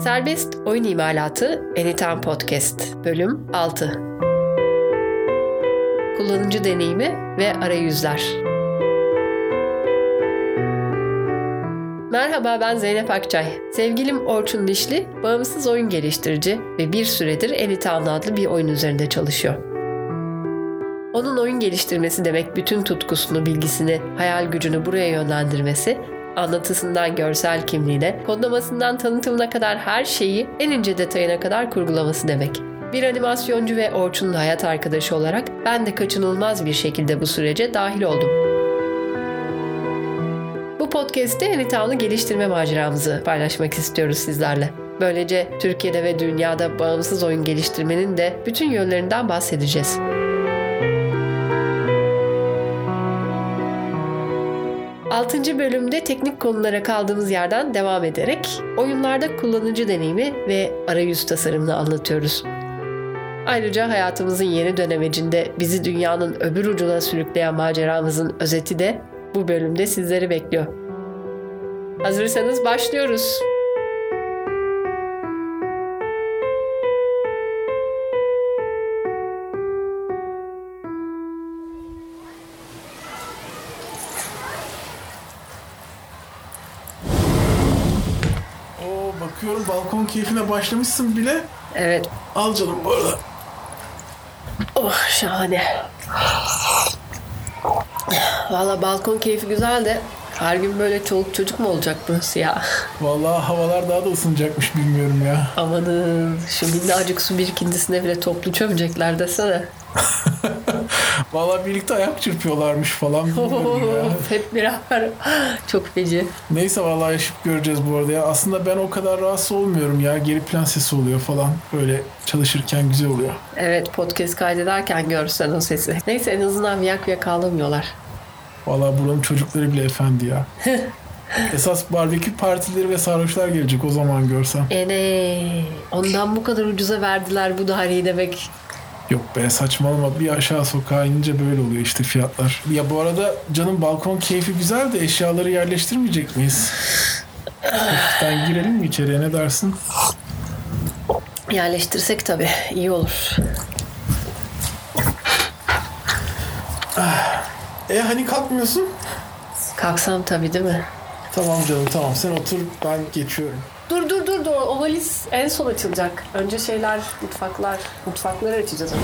Serbest Oyun İmalatı Anytime Podcast Bölüm 6 Kullanıcı deneyimi ve arayüzler. Merhaba, ben Zeynep Akçay. Sevgilim Orçun Dişli, bağımsız oyun geliştirici ve bir süredir Anytown adlı bir oyun üzerinde çalışıyor. Onun oyun geliştirmesi demek bütün tutkusunu, bilgisini, hayal gücünü buraya yönlendirmesi, anlatısından görsel kimliğine, kodlamasından tanıtımına kadar her şeyi en ince detayına kadar kurgulaması demek. Bir animasyoncu ve Orçun'un hayat arkadaşı olarak ben de kaçınılmaz bir şekilde bu sürece dahil oldum. Bu podcast'te Anytown'u geliştirme maceramızı paylaşmak istiyoruz sizlerle. Böylece Türkiye'de ve dünyada bağımsız oyun geliştirmenin de bütün yönlerinden bahsedeceğiz. Altıncı bölümde teknik konulara kaldığımız yerden devam ederek oyunlarda kullanıcı deneyimi ve arayüz tasarımını anlatıyoruz. Ayrıca hayatımızın yeni dönemecinde bizi dünyanın öbür ucuna sürükleyen maceramızın özeti de bu bölümde sizleri bekliyor. Hazırsanız başlıyoruz. Bakıyorum balkon keyfine başlamışsın bile. Evet. Al canım bu arada. Oh, şahane. Valla balkon keyfi güzel de her gün böyle çoluk çocuk mu olacak burası ya? Vallahi havalar daha da ısınacakmış, bilmiyorum ya. Amanın şu minnacık su birikintisine bile toplu çömecekler desene. Vallahi birlikte ayak çırpıyorlarmış falan, bilmiyorum ya. Hep beraber. Çok feci. Neyse vallahi yaşıp göreceğiz bu arada ya. Aslında ben o kadar rahatsız olmuyorum ya. Geri plan sesi oluyor falan. Böyle çalışırken güzel oluyor. Evet, podcast kaydederken görsen o sesi. Neyse, en azından viyak ağlamıyorlar. Vallahi buranın çocukları bile efendi ya. Esas barbekü partileri ve sarhoşlar gelecek o zaman görsem. Ondan bu kadar ucuza verdiler bu daireyi demek. Yok be, saçmalama, bir aşağı sokağa inince böyle oluyor işte fiyatlar. Ya bu arada canım, balkon keyfi güzel de eşyaları yerleştirmeyecek miyiz? Hafiften girelim mi içeriye, ne dersin? Yerleştirsek tabii iyi olur. Hani kalkmıyorsun? Kalksam tabii, değil mi? Tamam canım, tamam, sen otur, ben geçiyorum. Dur. O valiz en son açılacak. Önce mutfakları açacağız.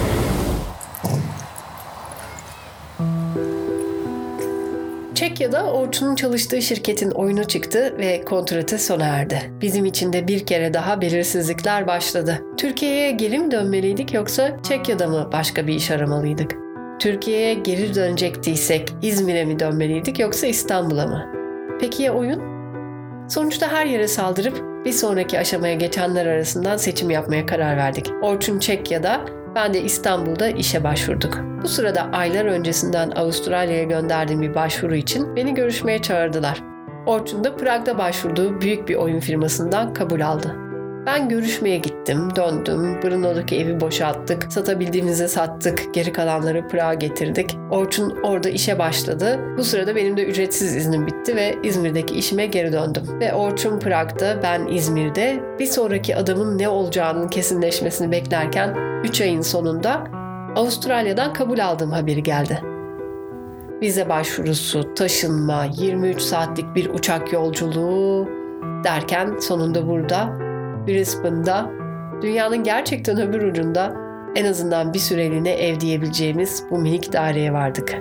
Çekya'da Orçun'un çalıştığı şirketin oyunu çıktı ve kontratı sona erdi. Bizim için de bir kere daha belirsizlikler başladı. Türkiye'ye geri mi dönmeliydik yoksa Çekya'da mı başka bir iş aramalıydık? Türkiye'ye geri dönecektiysek İzmir'e mi dönmeliydik yoksa İstanbul'a mı? Peki ya oyun? Sonuçta her yere saldırıp bir sonraki aşamaya geçenler arasından seçim yapmaya karar verdik. Orçun Çekya'da, ben de İstanbul'da işe başvurduk. Bu sırada aylar öncesinden Avustralya'ya gönderdiğim bir başvuru için beni görüşmeye çağırdılar. Orçun da Prag'da başvurduğu büyük bir oyun firmasından kabul aldı. Ben görüşmeye gittim, döndüm, Brno'daki evi boşalttık, satabildiğimizi sattık, geri kalanları Prag'a getirdik. Orçun orada işe başladı. Bu sırada benim de ücretsiz iznim bitti ve İzmir'deki işime geri döndüm. Ve Orçun Prag'da, ben İzmir'de, bir sonraki adımın ne olacağının kesinleşmesini beklerken 3 ayın sonunda Avustralya'dan kabul aldığım haberi geldi. Vize başvurusu, taşınma, 23 saatlik bir uçak yolculuğu derken sonunda burada, Brisbane'da, dünyanın gerçekten öbür ucunda, en azından bir süreliğine ev diyebileceğimiz bu minik daireye vardık.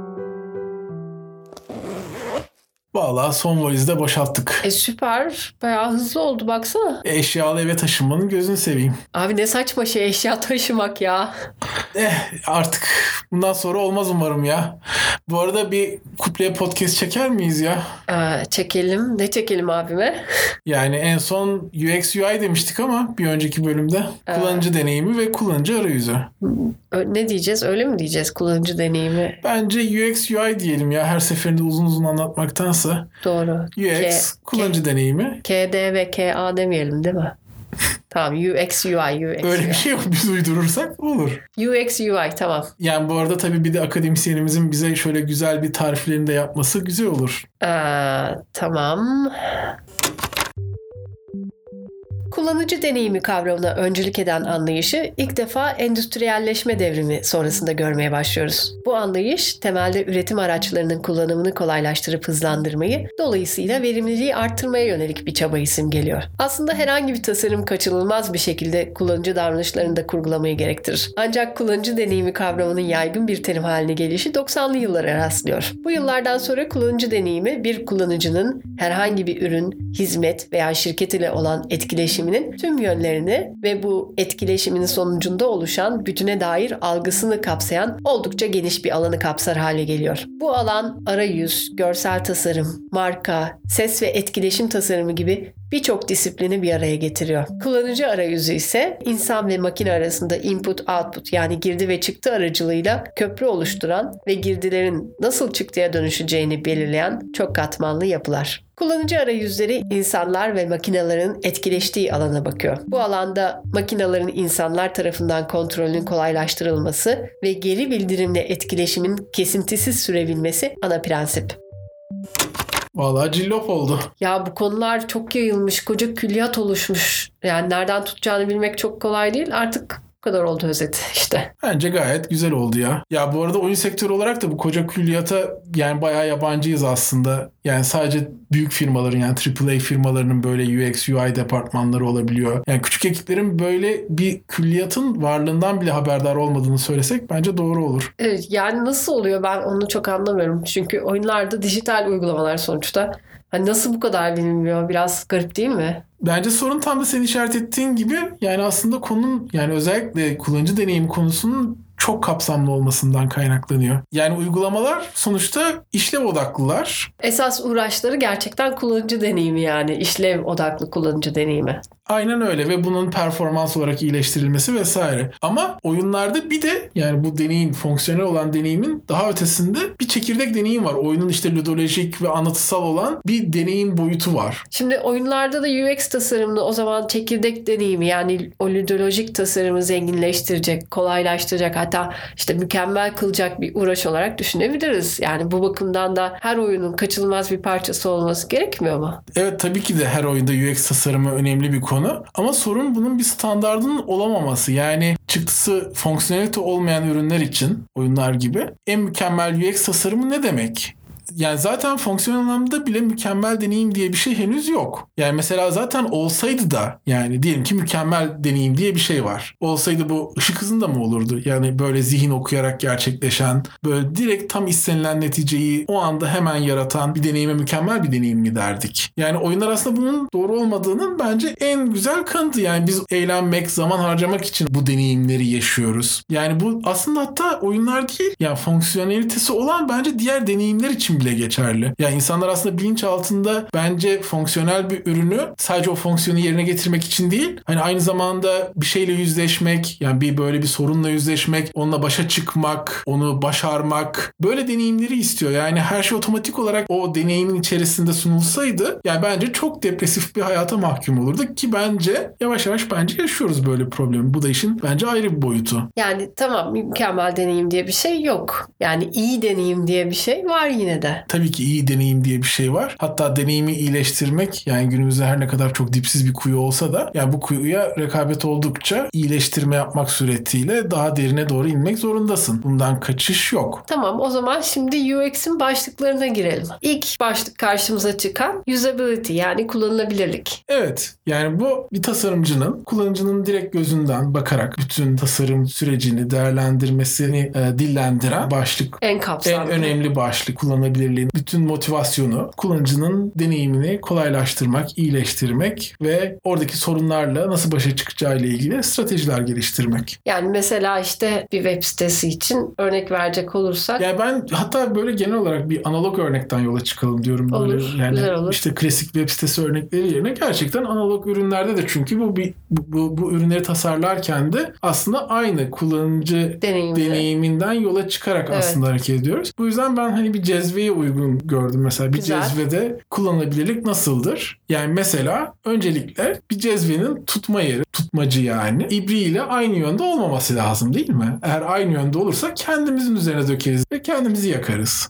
Vallahi son valizde boşalttık. Süper. Bayağı hızlı oldu, baksana. Eşyalı eve taşınmanın gözünü seveyim. Abi ne saçma şey eşya taşımak ya. Artık bundan sonra olmaz umarım ya. Bu arada bir kupleye podcast çeker miyiz ya? Çekelim. Ne çekelim abime? Yani en son UX UI demiştik ama bir önceki bölümde kullanıcı deneyimi ve kullanıcı arayüzü. Ne diyeceğiz? Öyle mi diyeceğiz, kullanıcı deneyimi? Bence UX UI diyelim ya, her seferinde uzun uzun anlatmaktansa. Doğru. UX kullanıcı deneyimi. KD ve KA demeyelim değil mi? Tamam, UX UI. Öyle bir şey yok, biz uydurursak olur. UX UI, tamam. Yani bu arada tabii bir de akademisyenimizin bize şöyle güzel bir tariflerini de yapması güzel olur. Tamam. Kullanıcı deneyimi kavramına öncülük eden anlayışı ilk defa endüstriyelleşme devrimi sonrasında görmeye başlıyoruz. Bu anlayış temelde üretim araçlarının kullanımını kolaylaştırıp hızlandırmayı, dolayısıyla verimliliği arttırmaya yönelik bir çabayı simgeliyor. Aslında herhangi bir tasarım kaçınılmaz bir şekilde kullanıcı davranışlarını da kurgulamayı gerektirir. Ancak kullanıcı deneyimi kavramının yaygın bir terim haline gelişi 90'lı yıllara rastlıyor. Bu yıllardan sonra kullanıcı deneyimi bir kullanıcının herhangi bir ürün, hizmet veya şirket ile olan etkileşiminin tüm yönlerini ve bu etkileşimin sonucunda oluşan bütüne dair algısını kapsayan oldukça geniş bir alanı kapsar hale geliyor. Bu alan arayüz, görsel tasarım, marka, ses ve etkileşim tasarımı gibi birçok disiplini bir araya getiriyor. Kullanıcı arayüzü ise insan ve makine arasında input-output yani girdi ve çıktı aracılığıyla köprü oluşturan ve girdilerin nasıl çıktıya dönüşeceğini belirleyen çok katmanlı yapılar. Kullanıcı arayüzleri insanlar ve makinelerin etkileştiği alana bakıyor. Bu alanda makinelerin insanlar tarafından kontrolünün kolaylaştırılması ve geri bildirimle etkileşimin kesintisiz sürebilmesi ana prensip. Vallahi cillop oldu. Ya bu konular çok yayılmış, koca külliyat oluşmuş. Yani nereden tutacağını bilmek çok kolay değil. Artık bu kadar oldu özeti işte. Bence gayet güzel oldu ya. Ya bu arada oyun sektörü olarak da bu koca külliyata yani bayağı yabancıyız aslında. Yani sadece büyük firmaların yani AAA firmalarının böyle UX, UI departmanları olabiliyor. Yani küçük ekiplerin böyle bir külliyatın varlığından bile haberdar olmadığını söylesek bence doğru olur. Evet, yani nasıl oluyor ben onu çok anlamıyorum. Çünkü oyunlarda dijital uygulamalar sonuçta. Hani nasıl bu kadar bilinmiyor? Biraz garip değil mi? Bence sorun tam da senin işaret ettiğin gibi yani aslında konunun yani özellikle kullanıcı deneyimi konusunun çok kapsamlı olmasından kaynaklanıyor. Yani uygulamalar sonuçta işlev odaklılar. Esas uğraşları gerçekten kullanıcı deneyimi yani işlev odaklı kullanıcı deneyimi. Aynen öyle ve bunun performans olarak iyileştirilmesi vesaire. Ama oyunlarda bir de yani bu deneyin, fonksiyonel olan deneyimin daha ötesinde bir çekirdek deneyim var. Oyunun işte ludolojik ve anlatısal olan bir deneyim boyutu var. Şimdi oyunlarda da UX tasarımını o zaman çekirdek deneyimi yani o ludolojik tasarımı zenginleştirecek, kolaylaştıracak hatta işte mükemmel kılacak bir uğraş olarak düşünebiliriz. Yani bu bakımdan da her oyunun kaçınılmaz bir parçası olması gerekmiyor mu? Evet tabii ki de her oyunda UX tasarımı önemli bir konu. Ama sorun bunun bir standardının olamaması. Yani çıktısı fonksiyonelite olmayan ürünler için oyunlar gibi en mükemmel UX tasarımı ne demek? Yani zaten fonksiyonel anlamda bile mükemmel deneyim diye bir şey henüz yok. Yani mesela zaten olsaydı da yani diyelim ki mükemmel deneyim diye bir şey var. Olsaydı bu ışık hızında mı olurdu? Yani böyle zihin okuyarak gerçekleşen, böyle direkt tam istenilen neticeyi o anda hemen yaratan bir deneyime mükemmel bir deneyim mi derdik? Yani oyunlar aslında bunun doğru olmadığının bence en güzel kanıtı. Yani biz eğlenmek, zaman harcamak için bu deneyimleri yaşıyoruz. Yani bu aslında hatta oyunlar değil, yani fonksiyonelitesi olan bence diğer deneyimler için bile geçerli. Yani insanlar aslında bilinç altında bence fonksiyonel bir ürünü sadece o fonksiyonu yerine getirmek için değil, hani aynı zamanda bir şeyle yüzleşmek, yani bir böyle bir sorunla yüzleşmek, onunla başa çıkmak, onu başarmak, böyle deneyimleri istiyor. Yani her şey otomatik olarak o deneyimin içerisinde sunulsaydı, yani bence çok depresif bir hayata mahkum olurduk ki bence yavaş yavaş bence yaşıyoruz böyle bir problemi. Bu da işin bence ayrı bir boyutu. Yani tamam mükemmel deneyim diye bir şey yok. Yani iyi deneyim diye bir şey var yine de. Tabii ki iyi deneyim diye bir şey var. Hatta deneyimi iyileştirmek yani günümüzde her ne kadar çok dipsiz bir kuyu olsa da yani bu kuyuya rekabet oldukça iyileştirme yapmak suretiyle daha derine doğru inmek zorundasın. Bundan kaçış yok. Tamam o zaman şimdi UX'in başlıklarına girelim. İlk başlık karşımıza çıkan usability yani kullanılabilirlik. Evet yani bu bir tasarımcının kullanıcının direkt gözünden bakarak bütün tasarım sürecini değerlendirmesini dillendiren başlık. En kapsamlı. En önemli başlık kullanılabilirliğin bütün motivasyonu kullanıcının deneyimini kolaylaştırmak, iyileştirmek ve oradaki sorunlarla nasıl başa çıkacağı ile ilgili stratejiler geliştirmek. Yani mesela işte bir web sitesi için örnek verecek olursak. Yani ben hatta böyle genel olarak bir analog örnekten yola çıkalım diyorum. Böyle. Olur, yani güzel olur. İşte klasik web sitesi örnekleri yerine gerçekten analog ürünlerde de çünkü bu ürünleri tasarlarken de aslında aynı kullanıcı deneyiminden yola çıkarak aslında hareket ediyoruz. Bu yüzden ben hani bir cezveyi şeye uygun gördüm mesela. Bir Güzel. cezvede kullanılabilirlik nasıldır? Yani mesela öncelikle bir cezvenin tutma yeri, tutmacı yani ibriğiyle aynı yönde olmaması lazım değil mi? Eğer aynı yönde olursa kendimizin üzerine dökeriz ve kendimizi yakarız.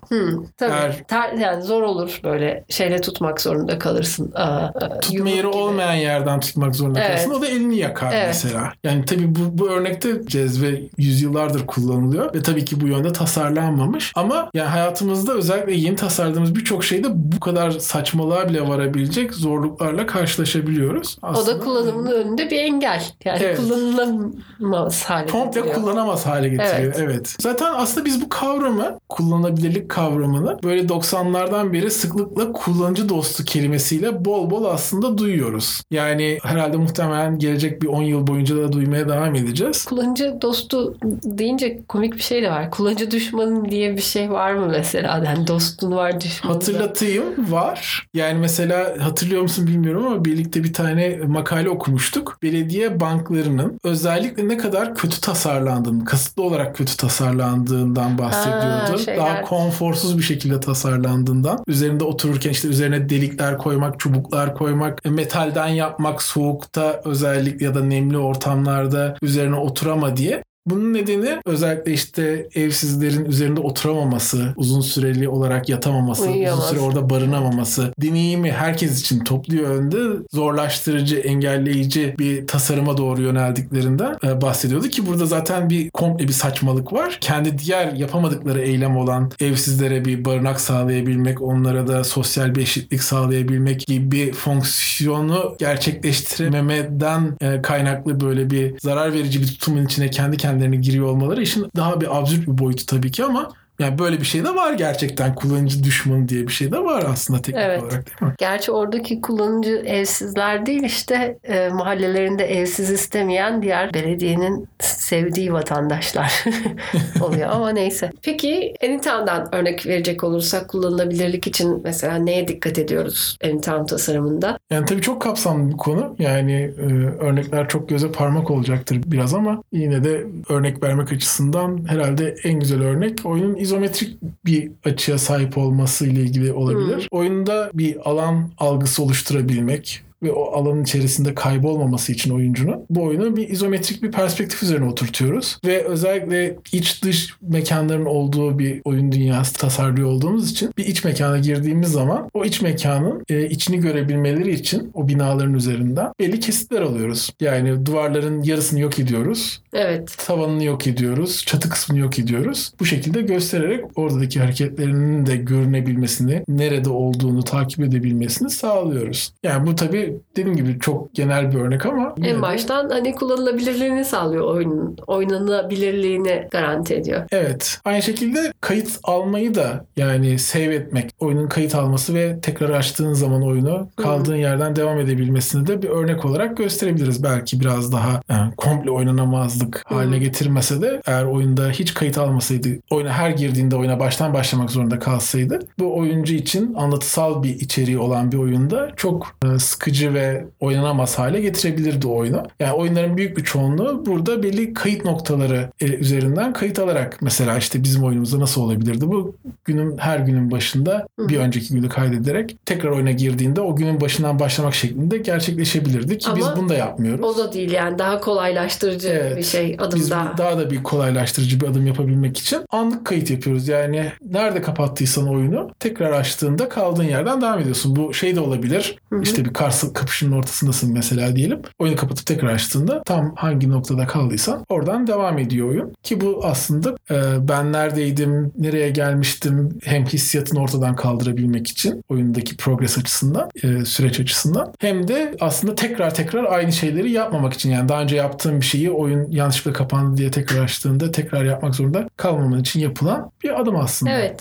Tabii. Yani zor olur, böyle şeyle tutmak zorunda kalırsın. Tutma yeri olmayan yerden tutmak zorunda kalırsın. O da elini yakar mesela. Yani tabii bu örnekte cezve yüzyıllardır kullanılıyor ve tabii ki bu yönde tasarlanmamış. Ama yani hayatımızda özellikle yeni tasarladığımız birçok şeyde bu kadar saçmalığa bile varabilecek zorluklarla karşılaşabiliyoruz. Aslında, o da kullanımının önünde bir engel. Yani kullanılamaz hale getiriyor. Komple kullanamaz hale getiriyor. Evet. Zaten aslında biz bu kavramı, kullanılabilirlik kavramını böyle 90'lardan beri sıklıkla kullanıcı dostu kelimesiyle bol bol aslında duyuyoruz. Yani herhalde muhtemelen gelecek bir 10 yıl boyunca da duymaya devam edeceğiz. Kullanıcı dostu deyince komik bir şey de var. Kullanıcı düşmanı diye bir şey var mı mesela? Yani dostun var, düşmanın var. Hatırlatayım, var. Yani mesela hatırlıyor musun bilmiyorum ama birlikte bir tane makale okumuştuk. Belediye banklarının özellikle ne kadar kötü tasarlandığını, kasıtlı olarak kötü tasarlandığından bahsediyordu. Daha konforsuz bir şekilde tasarlandığından. Üzerinde otururken işte üzerine delikler koymak, çubuklar koymak, metalden yapmak, soğukta özellikle ya da nemli ortamlarda üzerine oturama diye. Bunun nedeni özellikle işte evsizlerin üzerinde oturamaması, uzun süreli olarak yatamaması, uzun süre orada barınamaması, deneyimi herkes için toplu yönde zorlaştırıcı, engelleyici bir tasarıma doğru yöneldiklerinden bahsediyordu ki burada zaten komple bir saçmalık var. Kendi diğer yapamadıkları eylem olan evsizlere bir barınak sağlayabilmek, onlara da sosyal bir eşitlik sağlayabilmek gibi bir fonksiyonu gerçekleştirememeden kaynaklı böyle bir zarar verici bir tutumun içine kendi kendilerine giriyor olmaları işin daha bir absürt bir boyutu tabii ki ama yani böyle bir şey de var gerçekten. Kullanıcı düşmanı diye bir şey de var aslında teknik olarak değil mi? Gerçi oradaki kullanıcı evsizler değil işte mahallelerinde evsiz istemeyen diğer belediyenin sevdiği vatandaşlar oluyor ama neyse. Peki Anytown'dan örnek verecek olursak kullanılabilirlik için mesela neye dikkat ediyoruz Anytown tasarımında? Yani tabii çok kapsamlı bir konu. Yani örnekler çok göze parmak olacaktır biraz ama yine de örnek vermek açısından herhalde en güzel örnek oyunun izometrik bir açıya sahip olması ile ilgili olabilir. Oyunda bir alan algısı oluşturabilmek ve o alanın içerisinde kaybolmaması için oyuncunun bu oyunu bir izometrik bir perspektif üzerine oturtuyoruz. Ve özellikle iç dış mekanların olduğu bir oyun dünyası tasarlıyor olduğumuz için bir iç mekana girdiğimiz zaman o iç mekanın içini görebilmeleri için o binaların üzerinden belli kesitler alıyoruz. Yani duvarların yarısını yok ediyoruz. Evet. Tavanını yok ediyoruz. Çatı kısmını yok ediyoruz. Bu şekilde göstererek oradaki hareketlerinin de görünebilmesini, nerede olduğunu takip edebilmesini sağlıyoruz. Yani bu tabii dediğim gibi çok genel bir örnek ama en baştan hani kullanılabilirliğini sağlıyor oyunun. Oynanabilirliğini garanti ediyor. Evet. Aynı şekilde kayıt almayı da yani save etmek, oyunun kayıt alması ve tekrar açtığın zaman oyunu kaldığın yerden devam edebilmesini de bir örnek olarak gösterebiliriz. Belki biraz daha komple oynanamazlık haline getirmese de eğer oyunda hiç kayıt almasaydı, oyuna her girdiğinde oyuna baştan başlamak zorunda kalsaydı bu oyuncu için anlatısal bir içeriği olan bir oyunda çok sıkıcı ve oynanamaz hale getirebilirdi oyunu. Yani oyunların büyük bir çoğunluğu burada belli kayıt noktaları üzerinden kayıt alarak mesela işte bizim oyunumuzda nasıl olabilirdi bu? Her günün başında bir önceki günü kaydederek tekrar oyuna girdiğinde o günün başından başlamak şeklinde gerçekleşebilirdi ki ama biz bunu da yapmıyoruz. O da değil yani daha kolaylaştırıcı bir şey adım biz daha. Daha da bir kolaylaştırıcı bir adım yapabilmek için anlık kayıt yapıyoruz. Yani nerede kapattıysan oyunu tekrar açtığında kaldığın yerden devam ediyorsun. Bu şey de olabilir. İşte bir kapışının ortasındasın mesela diyelim. Oyunu kapatıp tekrar açtığında tam hangi noktada kaldıysan oradan devam ediyor oyun. Ki bu aslında ben neredeydim, nereye gelmiştim hem hissiyatını ortadan kaldırabilmek için oyundaki progress açısından, süreç açısından hem de aslında tekrar aynı şeyleri yapmamak için yani daha önce yaptığım bir şeyi oyun yanlışlıkla kapandı diye tekrar açtığında tekrar yapmak zorunda kalmaman için yapılan bir adım aslında. Evet.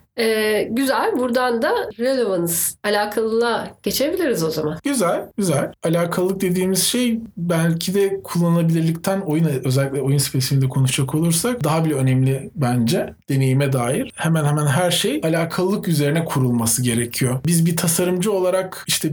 Güzel. Buradan da relevance, alakalılığa geçebiliriz o zaman. Güzel. Alakalılık dediğimiz şey belki de kullanılabilirlikten özellikle oyun spesifiğinde konuşacak olursak daha bile önemli bence deneyime dair. Hemen her şey alakalılık üzerine kurulması gerekiyor. Biz bir tasarımcı olarak işte bir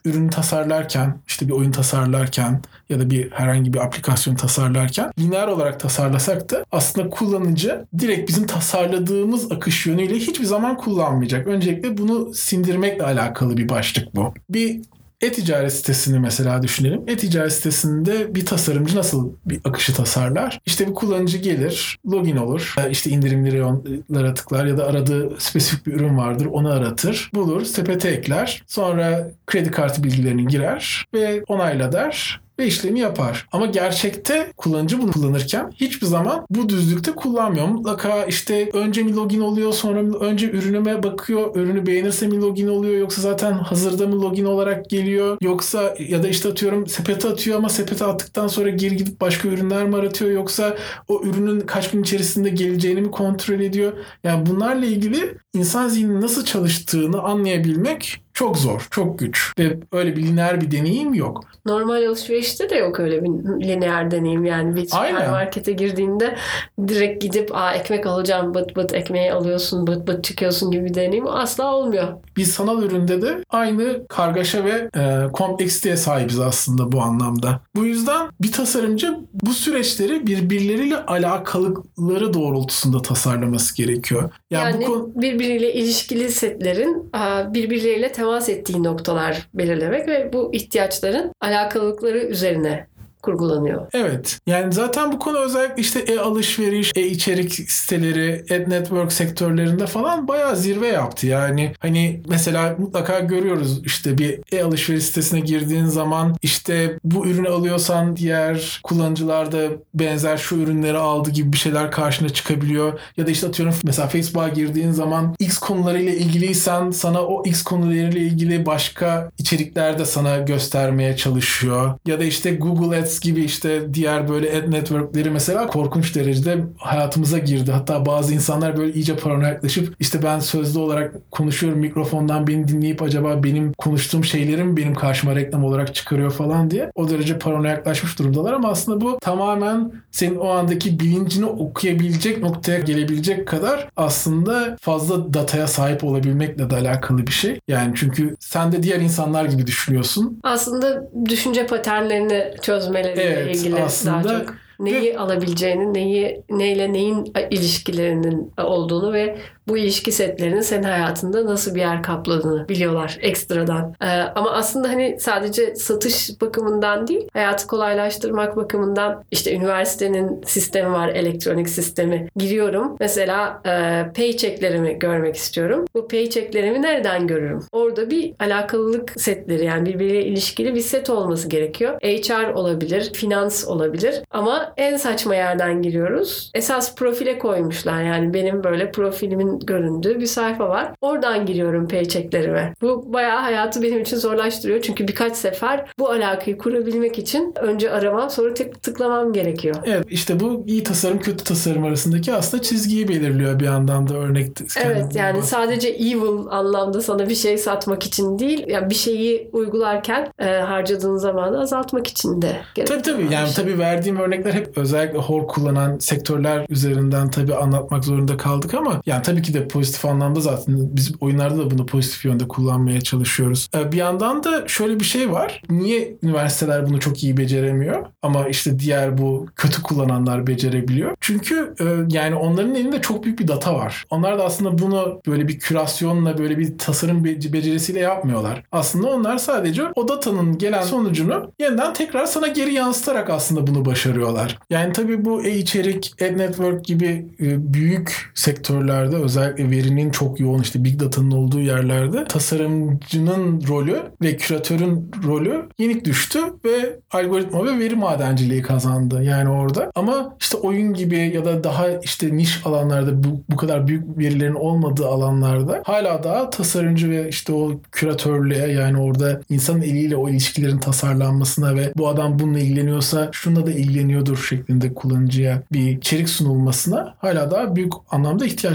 ürünü tasarlarken, işte bir oyun tasarlarken ya da bir herhangi bir aplikasyon tasarlarken lineer olarak tasarlasak da aslında kullanıcı direkt bizim tasarladığımız akış yönüyle hiçbir zaman kullanmayacak. Öncelikle bunu sindirmekle alakalı bir başlık bu. Bir e-ticaret sitesini mesela düşünelim. E-ticaret sitesinde bir tasarımcı nasıl bir akışı tasarlar? İşte bir kullanıcı gelir, login olur. İşte indirimlere tıklar ya da aradığı spesifik bir ürün vardır. Onu aratır, bulur, sepete ekler. Sonra kredi kartı bilgilerini girer ve onayla der ve işlemi yapar. Ama gerçekte kullanıcı bunu kullanırken hiçbir zaman bu düzlükte kullanmıyor. Mutlaka işte önce mi login oluyor, sonra mı önce ürünüme bakıyor, ürünü beğenirse mi login oluyor, yoksa zaten hazırda mı login olarak geliyor, yoksa ya da işte atıyorum sepete atıyor ama sepete attıktan sonra geri gidip başka ürünler mi aratıyor, yoksa o ürünün kaç gün içerisinde geleceğini mi kontrol ediyor? Yani bunlarla ilgili insan zihninin nasıl çalıştığını anlayabilmek çok zor, çok güç ve öyle bir lineer bir deneyim yok. Normal alışverişte de yok öyle bir lineer deneyim. Yani bir süpermarkete girdiğinde direkt gidip ekmek alacağım, bıt bıt ekmeği alıyorsun, bıt bıt çıkıyorsun gibi bir deneyim asla olmuyor. Bir sanal üründe de aynı kargaşa ve kompleksiteye sahibiz aslında bu anlamda. Bu yüzden bir tasarımcı bu süreçleri birbirleriyle alakalıları doğrultusunda tasarlaması gerekiyor. Yani birbiriyle ilişkili setlerin birbirleriyle temas ettiği noktalar belirlemek ve bu ihtiyaçların alakalılıkları üzerine kurgulanıyor. Evet. Yani zaten bu konu özellikle işte e-alışveriş, e-içerik siteleri, ad-network sektörlerinde falan bayağı zirve yaptı. Yani hani mesela mutlaka görüyoruz işte bir e-alışveriş sitesine girdiğin zaman işte bu ürünü alıyorsan diğer kullanıcılar da benzer şu ürünleri aldı gibi bir şeyler karşına çıkabiliyor. Ya da işte atıyorum mesela Facebook'a girdiğin zaman X konularıyla ilgiliysen sana o X konularıyla ilgili başka içerikler de sana göstermeye çalışıyor. Ya da işte Google Ads gibi işte diğer böyle ad networkleri mesela korkunç derecede hayatımıza girdi. Hatta bazı insanlar böyle iyice paranoyaklaşıp işte ben sözlü olarak konuşuyorum, mikrofondan beni dinleyip acaba benim konuştuğum şeyleri mi benim karşıma reklam olarak çıkarıyor falan diye o derece paranoyaklaşmış durumdalar ama aslında bu tamamen senin o andaki bilincini okuyabilecek noktaya gelebilecek kadar aslında fazla dataya sahip olabilmekle de alakalı bir şey. Yani çünkü sen de diğer insanlar gibi düşünüyorsun. Aslında düşünce paternlerini çözmeleri ilgili aslında daha çok. Neyi alabileceğini, neyle neyin ilişkilerinin olduğunu ve bu ilişki setlerinin senin hayatında nasıl bir yer kapladığını biliyorlar ekstradan. Ama aslında hani sadece satış bakımından değil, hayatı kolaylaştırmak bakımından işte üniversitenin sistemi var, elektronik sistemi. Giriyorum. Mesela paychecklerimi görmek istiyorum. Bu paychecklerimi nereden görürüm? Orada bir alakalılık setleri, yani birbiriyle ilişkili bir set olması gerekiyor. HR olabilir, finans olabilir ama en saçma yerden giriyoruz. Esas profile koymuşlar, yani benim böyle profilimin göründüğü bir sayfa var. Oradan giriyorum paychecklerime. Bu bayağı hayatı benim için zorlaştırıyor. Çünkü birkaç sefer bu alakayı kurabilmek için önce aramam, sonra tıklamam gerekiyor. Evet, işte bu iyi tasarım kötü tasarım arasındaki aslında çizgiyi belirliyor bir yandan da örnek. Evet, yani sadece evil anlamda sana bir şey satmak için değil, yani bir şeyi uygularken harcadığın zamanı azaltmak için de gerekiyor. Tabii yani tabii verdiğim örnekler hep özellikle hor kullanan sektörler üzerinden tabii anlatmak zorunda kaldık ama yani tabii ki de pozitif anlamda zaten biz oyunlarda da bunu pozitif yönde kullanmaya çalışıyoruz. Bir yandan da şöyle bir şey var. Niye üniversiteler bunu çok iyi beceremiyor? Ama işte diğer bu kötü kullananlar becerebiliyor. Çünkü yani onların elinde çok büyük bir data var. Onlar da aslında bunu böyle bir kürasyonla, böyle bir tasarım becerisiyle yapmıyorlar. Aslında onlar sadece o datanın gelen sonucunu yeniden tekrar sana geri yansıtarak aslında bunu başarıyorlar. Yani tabii bu e-içerik, ad-network gibi büyük sektörlerde özellikle verinin çok yoğun işte big data'nın olduğu yerlerde tasarımcının rolü ve küratörün rolü yenik düştü ve algoritma ve veri madenciliği kazandı yani orada. Ama işte oyun gibi ya da daha işte niş alanlarda bu kadar büyük verilerin olmadığı alanlarda hala daha tasarımcı ve işte o küratörlüğe, yani orada insanın eliyle o ilişkilerin tasarlanmasına ve bu adam bununla ilgileniyorsa şununla da ilgileniyordur şeklinde kullanıcıya bir içerik sunulmasına hala daha büyük anlamda ihtiyaç var.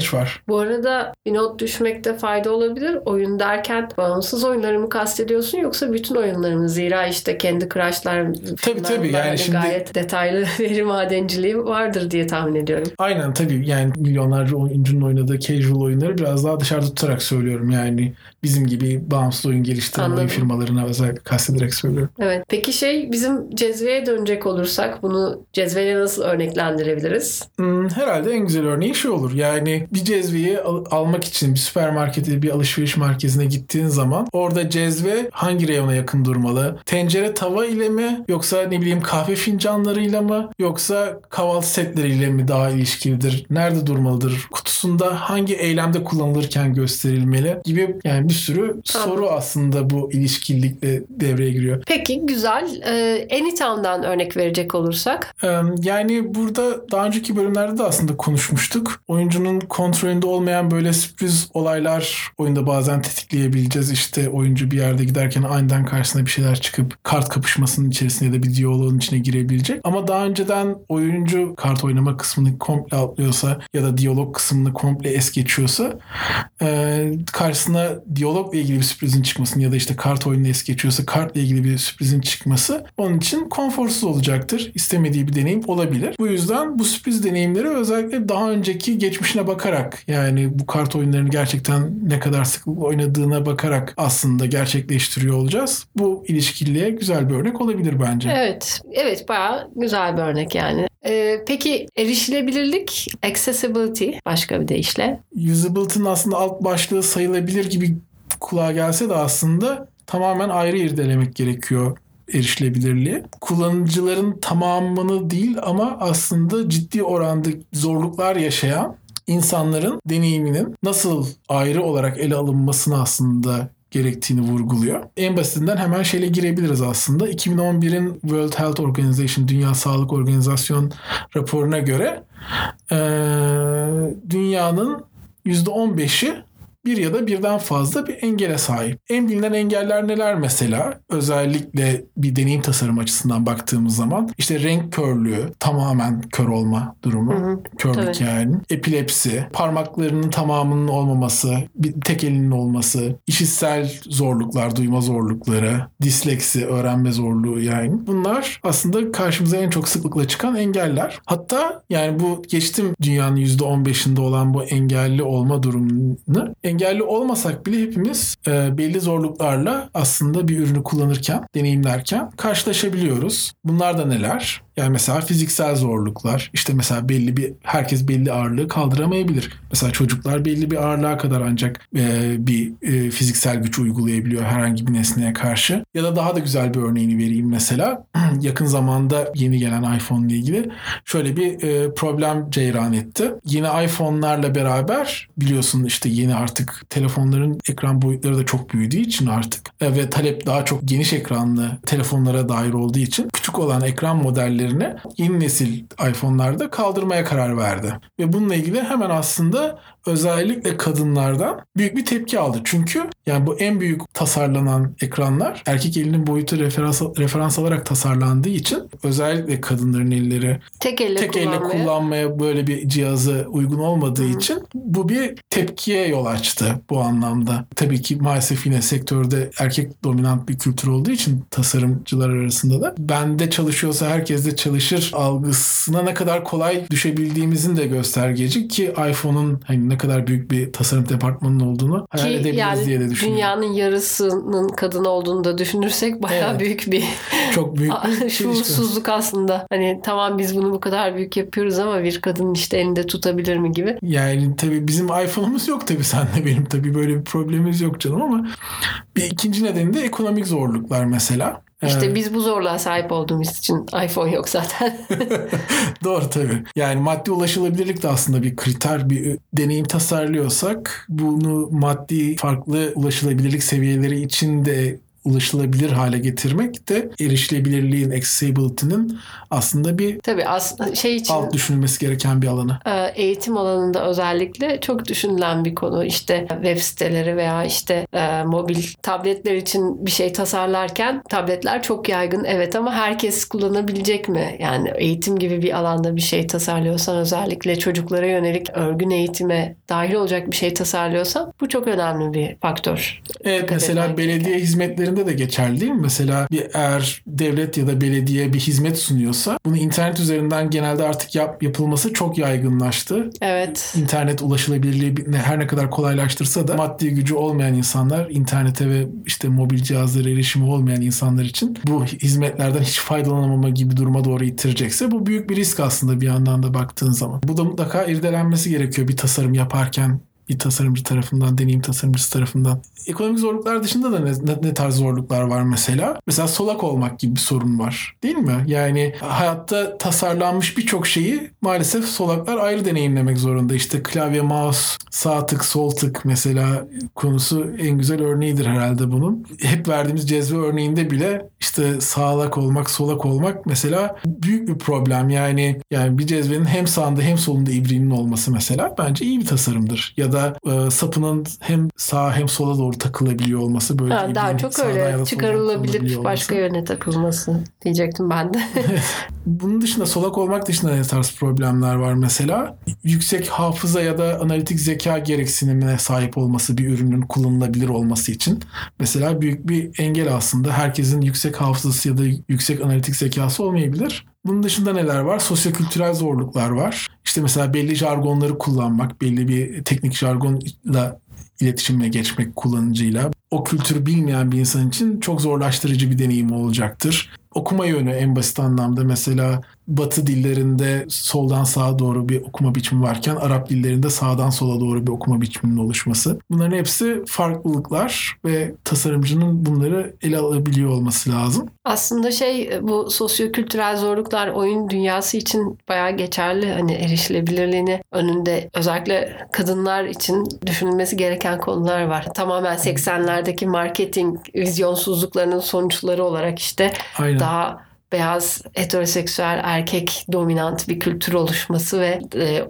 Bu arada bir not düşmekte fayda olabilir. Oyun derken bağımsız oyunları mı kastediyorsun yoksa bütün oyunları mı? Zira işte Candy Crush'lar tabii yani şimdi gayet detaylı veri madenciliği vardır diye tahmin ediyorum. Aynen tabii yani milyonlarca oyuncunun oynadığı casual oyunları biraz daha dışarıda tutarak söylüyorum. Yani bizim gibi bağımsız oyun geliştirme oyun firmalarına özellikle kastederek söylüyorum. Evet. Peki bizim cezveye dönecek olursak bunu cezveyle nasıl örneklendirebiliriz? Herhalde en güzel örneği şu olur. Yani bir cezveyi almak için bir süpermarkete, bir alışveriş merkezine gittiğin zaman orada cezve hangi reyona yakın durmalı? Tencere tava ile mi? Yoksa ne bileyim kahve fincanlarıyla mı? Yoksa kahvaltı setleriyle mi daha ilişkilidir? Nerede durmalıdır? Kutusunda hangi eylemde kullanılırken gösterilmeli? Gibi yani bir sürü soru aslında bu ilişkilikle devreye giriyor. Peki güzel. Anytown'dan örnek verecek olursak? Yani burada daha önceki bölümlerde de aslında konuşmuştuk. Oyuncunun kontrolünde olmayan böyle sürpriz olaylar oyunda bazen tetikleyebileceğiz. İşte oyuncu bir yerde giderken aniden karşısına bir şeyler çıkıp kart kapışmasının içerisine ya da bir diyaloğun içine girebilecek. Ama daha önceden oyuncu kart oynama kısmını komple atlıyorsa ya da diyalog kısmını komple es geçiyorsa karşısına diyalogla ilgili bir sürprizin çıkmasını ya da işte kart oyununu es geçiyorsa kartla ilgili bir sürprizin çıkması onun için konforsuz olacaktır. İstemediği bir deneyim olabilir. Bu yüzden bu sürpriz deneyimleri özellikle daha önceki geçmişine bakarak yani bu kart oyunlarını gerçekten ne kadar sıklıkla oynadığına bakarak aslında gerçekleştiriyor olacağız. Bu ilişkiliğe güzel bir örnek olabilir bence. Evet. Evet, bayağı güzel bir örnek yani. Peki erişilebilirlik, accessibility başka bir deyişle. Usability'nin aslında alt başlığı sayılabilir gibi kulağa gelse de aslında tamamen ayrı irdelemek gerekiyor erişilebilirliği. Kullanıcıların tamamını değil ama aslında ciddi oranda zorluklar yaşayan insanların deneyiminin nasıl ayrı olarak ele alınmasını aslında gerektiğini vurguluyor. En basitinden hemen şeyle girebiliriz aslında. 2011'in World Health Organization, Dünya Sağlık Organizasyon raporuna göre dünyanın %15'i bir ya da birden fazla bir engele sahip. En bilinen engeller neler mesela? Özellikle bir deneyim tasarım açısından baktığımız zaman işte renk körlüğü, tamamen kör olma durumu. Körlük tabii. Yani. Epilepsi, parmaklarının tamamının olmaması, bir tek elinin olması, işitsel zorluklar, duyma zorlukları, disleksi, öğrenme zorluğu yani. Bunlar aslında karşımıza en çok sıklıkla çıkan engeller. Hatta yani bu geçtim dünyanın %15'inde olan bu engelli olma durumunu engelli olmasak bile hepimiz belli zorluklarla aslında bir ürünü kullanırken, deneyimlerken karşılaşabiliyoruz. Bunlar da neler? Yani mesela fiziksel zorluklar, işte mesela herkes belli ağırlığı kaldıramayabilir. Mesela çocuklar belli bir ağırlığa kadar ancak bir fiziksel güç uygulayabiliyor herhangi bir nesneye karşı. Ya da daha da güzel bir örneğini vereyim mesela. Yakın zamanda yeni gelen iPhone ile ilgili şöyle bir problem ceyran etti. Yeni iPhone'larla beraber biliyorsun işte yeni artık telefonların ekran boyutları da çok büyüdüğü için artık ve talep daha çok geniş ekranlı telefonlara dair olduğu için küçük olan ekran modelleri yeni nesil iPhone'larda kaldırmaya karar verdi. Ve bununla ilgili hemen aslında özellikle kadınlardan büyük bir tepki aldı. Çünkü yani bu en büyük tasarlanan ekranlar erkek elinin boyutu referans alarak tasarlandığı için özellikle kadınların elleri tek elle kullanmaya böyle bir cihazı uygun olmadığı için bu bir tepkiye yol açtı bu anlamda. Tabii ki maalesef yine sektörde erkek dominant bir kültür olduğu için tasarımcılar arasında da bende çalışıyorsa herkes de çalışır algısına ne kadar kolay düşebildiğimizin de göstergeci ki iPhone'un hani ne kadar büyük bir tasarım departmanının olduğunu hayal edebiliriz yani diye de düşünüyorum. Dünyanın yarısının kadın olduğunu da düşünürsek bayağı büyük bir çok büyük bir şuursuzluk aslında. Hani tamam biz bunu bu kadar büyük yapıyoruz ama bir kadın işte elinde tutabilir mi gibi. Yani tabii bizim iPhone'umuz yok tabii senle benim tabii böyle bir problemimiz yok canım ama bir ikinci nedeni de ekonomik zorluklar mesela. İşte biz bu zorluğa sahip olduğumuz için iPhone yok zaten. Doğru tabii. Yani maddi ulaşılabilirlik de aslında bir kriter, bir deneyim tasarlıyorsak bunu maddi farklı ulaşılabilirlik seviyeleri için de ulaşılabilir hale getirmek de erişilebilirliğin, accessibility'nin aslında bir tabii şey için alt düşünülmesi gereken bir alanı. Eğitim alanında özellikle çok düşünülen bir konu. İşte web siteleri veya işte mobil tabletler için bir şey tasarlarken tabletler çok yaygın evet ama herkes kullanabilecek mi? Yani eğitim gibi bir alanda bir şey tasarlıyorsan özellikle çocuklara yönelik örgün eğitime dahil olacak bir şey tasarlıyorsan bu çok önemli bir faktör. Evet, mesela belediye hizmetlerinde de geçerli değil mi? Mesela eğer devlet ya da belediye bir hizmet sunuyorsa bunu internet üzerinden genelde artık yapılması çok yaygınlaştı. Evet. İnternet ulaşılabilirliği her ne kadar kolaylaştırsa da maddi gücü olmayan insanlar, internete ve işte mobil cihazlara erişimi olmayan insanlar için bu hizmetlerden hiç faydalanamama gibi duruma doğru itirecekse bu büyük bir risk aslında bir yandan da baktığın zaman. Bu da mutlaka irdelenmesi gerekiyor bir tasarım yaparken. Bir tasarımcı tarafından, deneyim tasarımcısı tarafından. Ekonomik zorluklar dışında da ne tarz zorluklar var mesela? Mesela solak olmak gibi bir sorun var. Değil mi? Yani hayatta tasarlanmış birçok şeyi maalesef solaklar ayrı deneyimlemek zorunda. İşte klavye, mouse, sağ tık, sol tık mesela konusu en güzel örneğidir herhalde bunun. Hep verdiğimiz cezve örneğinde bile işte sağlak olmak, solak olmak mesela büyük bir problem. Yani bir cezvenin hem sağında hem solunda ibriğinin olması mesela bence iyi bir tasarımdır. Ya da sapının hem sağa hem sola doğru takılabiliyor olması böyle daha çok öyle çıkarılabilip başka yöne takılması diyecektim ben de. Bunun dışında solak olmak dışında ne tarz problemler var mesela? Yüksek hafıza ya da analitik zeka gereksinimine sahip olması bir ürünün kullanılabilir olması için mesela büyük bir engel aslında. Herkesin yüksek hafızası ya da yüksek analitik zekası olmayabilir. Bunun dışında neler var? Sosyokültürel zorluklar var. İşte mesela belli jargonları kullanmak, belli bir teknik jargonla iletişime geçmek kullanıcıyla. O kültürü bilmeyen bir insan için çok zorlaştırıcı bir deneyim olacaktır. Okuma yönü en basit anlamda mesela Batı dillerinde soldan sağa doğru bir okuma biçimi varken Arap dillerinde sağdan sola doğru bir okuma biçiminin oluşması. Bunların hepsi farklılıklar ve tasarımcının bunları ele alabiliyor olması lazım. Aslında bu sosyokültürel zorluklar oyun dünyası için bayağı geçerli. Hani erişilebilirliğini önünde özellikle kadınlar için düşünülmesi gereken konular var. Tamamen 80'lerdeki marketing vizyonsuzluklarının sonuçları olarak işte Aynen. daha beyaz, heteroseksüel, erkek dominant bir kültür oluşması ve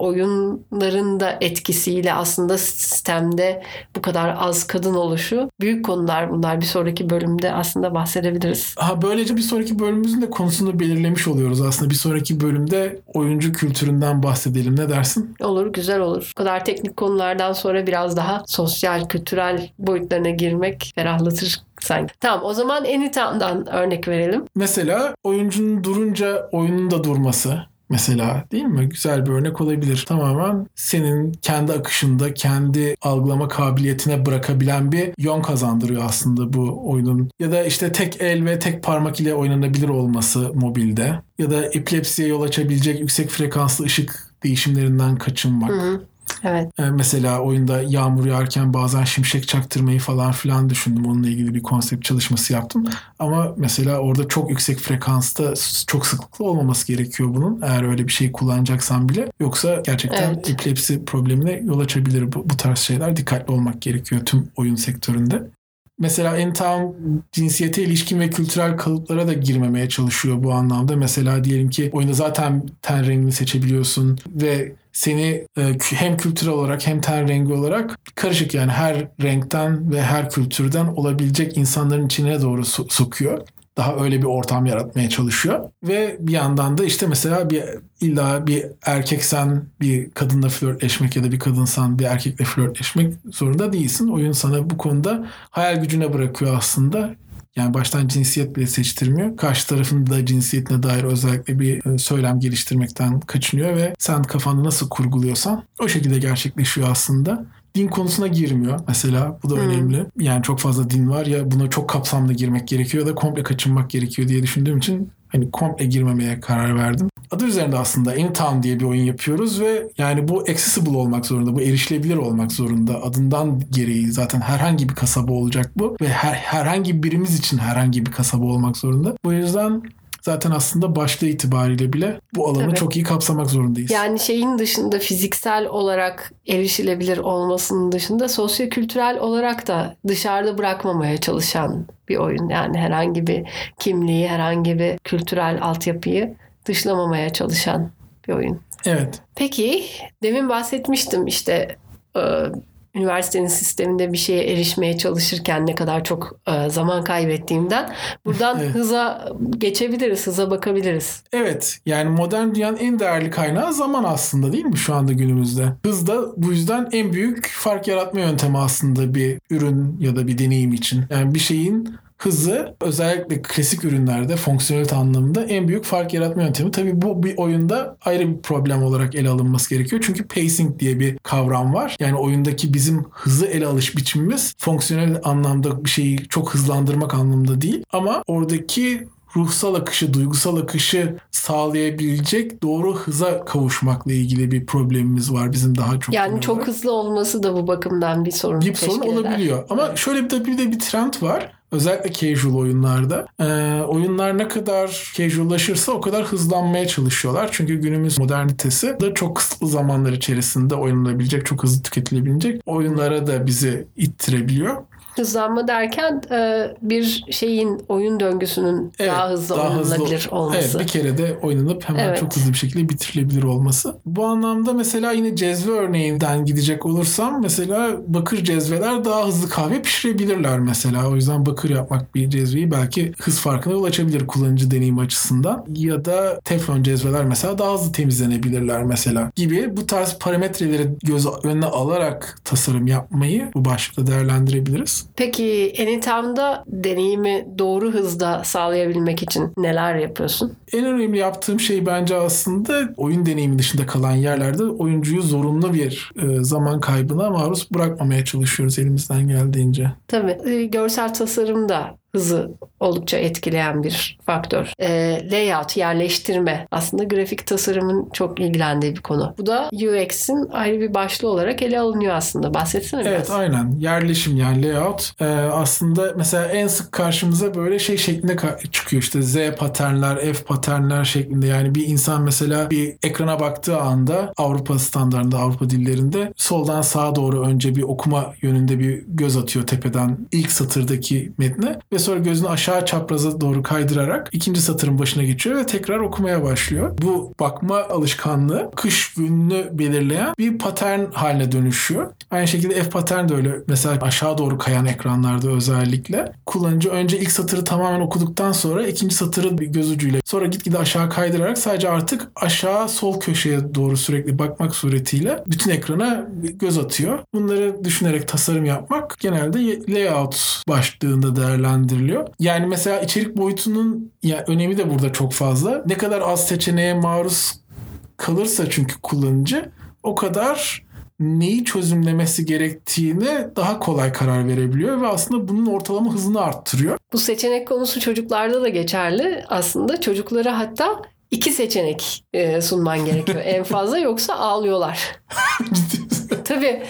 oyunların da etkisiyle aslında sistemde bu kadar az kadın oluşu büyük konular bunlar. Bir sonraki bölümde aslında bahsedebiliriz. Böylece bir sonraki bölümümüzün de konusunu belirlemiş oluyoruz aslında. Bir sonraki bölümde oyuncu kültüründen bahsedelim. Ne dersin? Olur, güzel olur. Bu kadar teknik konulardan sonra biraz daha sosyal, kültürel boyutlarına girmek ferahlatır sanki. Tamam, o zaman Anytime'dan örnek verelim. Mesela oyuncunun durunca oyunun da durması. Mesela değil mi? Güzel bir örnek olabilir. Tamamen senin kendi akışında, kendi algılama kabiliyetine bırakabilen bir yön kazandırıyor aslında bu oyunun. Ya da işte tek el ve tek parmak ile oynanabilir olması mobilde. Ya da epilepsiye yol açabilecek yüksek frekanslı ışık değişimlerinden kaçınmak. Hı-hı. Evet. Mesela oyunda yağmur yağarken bazen şimşek çaktırmayı falan filan düşündüm. Onunla ilgili bir konsept çalışması yaptım. Ama mesela orada çok yüksek frekansta çok sıklıkla olmaması gerekiyor bunun. Eğer öyle bir şey kullanacaksan bile. Yoksa gerçekten epilepsi problemine yol açabilir bu tarz şeyler. Dikkatli olmak gerekiyor tüm oyun sektöründe. Mesela Anytime cinsiyete ilişkin ve kültürel kalıplara da girmemeye çalışıyor bu anlamda. Mesela diyelim ki oyunda zaten ten rengini seçebiliyorsun ve seni hem kültürel olarak hem ten rengi olarak karışık yani her renkten ve her kültürden olabilecek insanların içine doğru sokuyor. Daha öyle bir ortam yaratmaya çalışıyor. Ve bir yandan da işte mesela illa bir erkeksen bir kadınla flörtleşmek ya da bir kadınsan bir erkekle flörtleşmek zorunda değilsin. Oyun sana bu konuda hayal gücüne bırakıyor aslında. Yani baştan cinsiyet bile seçtirmiyor. Karşı tarafın da cinsiyetine dair özellikle bir söylem geliştirmekten kaçınıyor ve sen kafanda nasıl kurguluyorsan o şekilde gerçekleşiyor aslında. Din konusuna girmiyor mesela. Bu da önemli. Yani çok fazla din var ya buna çok kapsamlı girmek gerekiyor ya da komple kaçınmak gerekiyor diye düşündüğüm için hani komple girmemeye karar verdim. Adı üzerinde aslında Anytime diye bir oyun yapıyoruz ve yani bu accessible olmak zorunda, bu erişilebilir olmak zorunda. Adından gereği zaten herhangi bir kasaba olacak bu ve herhangi birimiz için herhangi bir kasaba olmak zorunda. Bu yüzden zaten aslında başlığı itibariyle bile bu alanı çok iyi kapsamak zorundayız. Yani şeyin dışında fiziksel olarak erişilebilir olmasının dışında sosyokültürel olarak da dışarıda bırakmamaya çalışan bir oyun. Yani herhangi bir kimliği, herhangi bir kültürel altyapıyı dışlamamaya çalışan bir oyun. Evet. Peki demin bahsetmiştim işte üniversitenin sisteminde bir şeye erişmeye çalışırken ne kadar çok zaman kaybettiğimden. Buradan hıza geçebiliriz, hıza bakabiliriz. Evet, yani modern dünyanın en değerli kaynağı zaman aslında, değil mi şu anda günümüzde? Hız da bu yüzden en büyük fark yaratma yöntemi aslında bir ürün ya da bir deneyim için. Yani bir şeyin hızı özellikle klasik ürünlerde fonksiyonel anlamında en büyük fark yaratma yöntemi. Tabii bu bir oyunda ayrı bir problem olarak ele alınması gerekiyor. Çünkü pacing diye bir kavram var. Yani oyundaki bizim hızı ele alış biçimimiz fonksiyonel anlamda bir şeyi çok hızlandırmak anlamında değil. Ama oradaki ruhsal akışı, duygusal akışı sağlayabilecek doğru hıza kavuşmakla ilgili bir problemimiz var bizim daha çok. Yani çok hızlı olması da bu bakımdan bir sorun teşkil eder. Bir sorun olabiliyor. Ama şöyle bir trend var. Özellikle casual oyunlarda. Oyunlar ne kadar casuallaşırsa o kadar hızlanmaya çalışıyorlar. Çünkü günümüz modernitesi de çok kısıtlı zamanlar içerisinde oynanabilecek, çok hızlı tüketilebilecek oyunlara da bizi ittirebiliyor. Hızlanma derken bir şeyin, oyun döngüsünün daha hızlı oynanabilir olması. Evet, bir kere de oynanıp hemen çok hızlı bir şekilde bitirilebilir olması. Bu anlamda mesela yine cezve örneğinden gidecek olursam mesela bakır cezveler daha hızlı kahve pişirebilirler mesela. O yüzden bakır yapmak bir cezveyi belki hız farkına yol açabilir kullanıcı deneyimi açısından. Ya da teflon cezveler mesela daha hızlı temizlenebilirler mesela gibi bu tarz parametreleri göz önüne alarak tasarım yapmayı bu başlıkta değerlendirebiliriz. Peki Anytime'da deneyimi doğru hızda sağlayabilmek için neler yapıyorsun? En önemli yaptığım şey bence aslında oyun deneyimi dışında kalan yerlerde oyuncuyu zorunlu bir zaman kaybına maruz bırakmamaya çalışıyoruz elimizden geldiğince. Tabii. Görsel tasarım da hızı oldukça etkileyen bir faktör. Layout, yerleştirme aslında grafik tasarımın çok ilgilendiği bir konu. Bu da UX'in ayrı bir başlığı olarak ele alınıyor aslında. Bahsetsene biraz. Evet, aynen. Yerleşim yani layout. Aslında mesela en sık karşımıza böyle şey şeklinde çıkıyor. İşte Z paternler, F paternler şeklinde. Yani bir insan mesela bir ekrana baktığı anda Avrupa standartında, Avrupa dillerinde soldan sağa doğru önce bir okuma yönünde bir göz atıyor tepeden ilk satırdaki metne ve sonra gözünü aşağı çapraza doğru kaydırarak ikinci satırın başına geçiyor ve tekrar okumaya başlıyor. Bu bakma alışkanlığı kış gününü belirleyen bir patern haline dönüşüyor. Aynı şekilde F patern de öyle. Mesela aşağı doğru kayan ekranlarda özellikle kullanıcı önce ilk satırı tamamen okuduktan sonra ikinci satırı bir göz ucuyla sonra gitgide aşağı kaydırarak sadece artık aşağı sol köşeye doğru sürekli bakmak suretiyle bütün ekrana göz atıyor. Bunları düşünerek tasarım yapmak genelde layout başlığında değerlendiriliyor. Yani mesela içerik boyutunun önemi de burada çok fazla. Ne kadar az seçeneğe maruz kalırsa çünkü kullanıcı o kadar neyi çözümlemesi gerektiğine daha kolay karar verebiliyor ve aslında bunun ortalama hızını arttırıyor. Bu seçenek konusu çocuklarda da geçerli. Aslında çocuklara hatta 2 seçenek sunman gerekiyor en fazla, yoksa ağlıyorlar. Tabii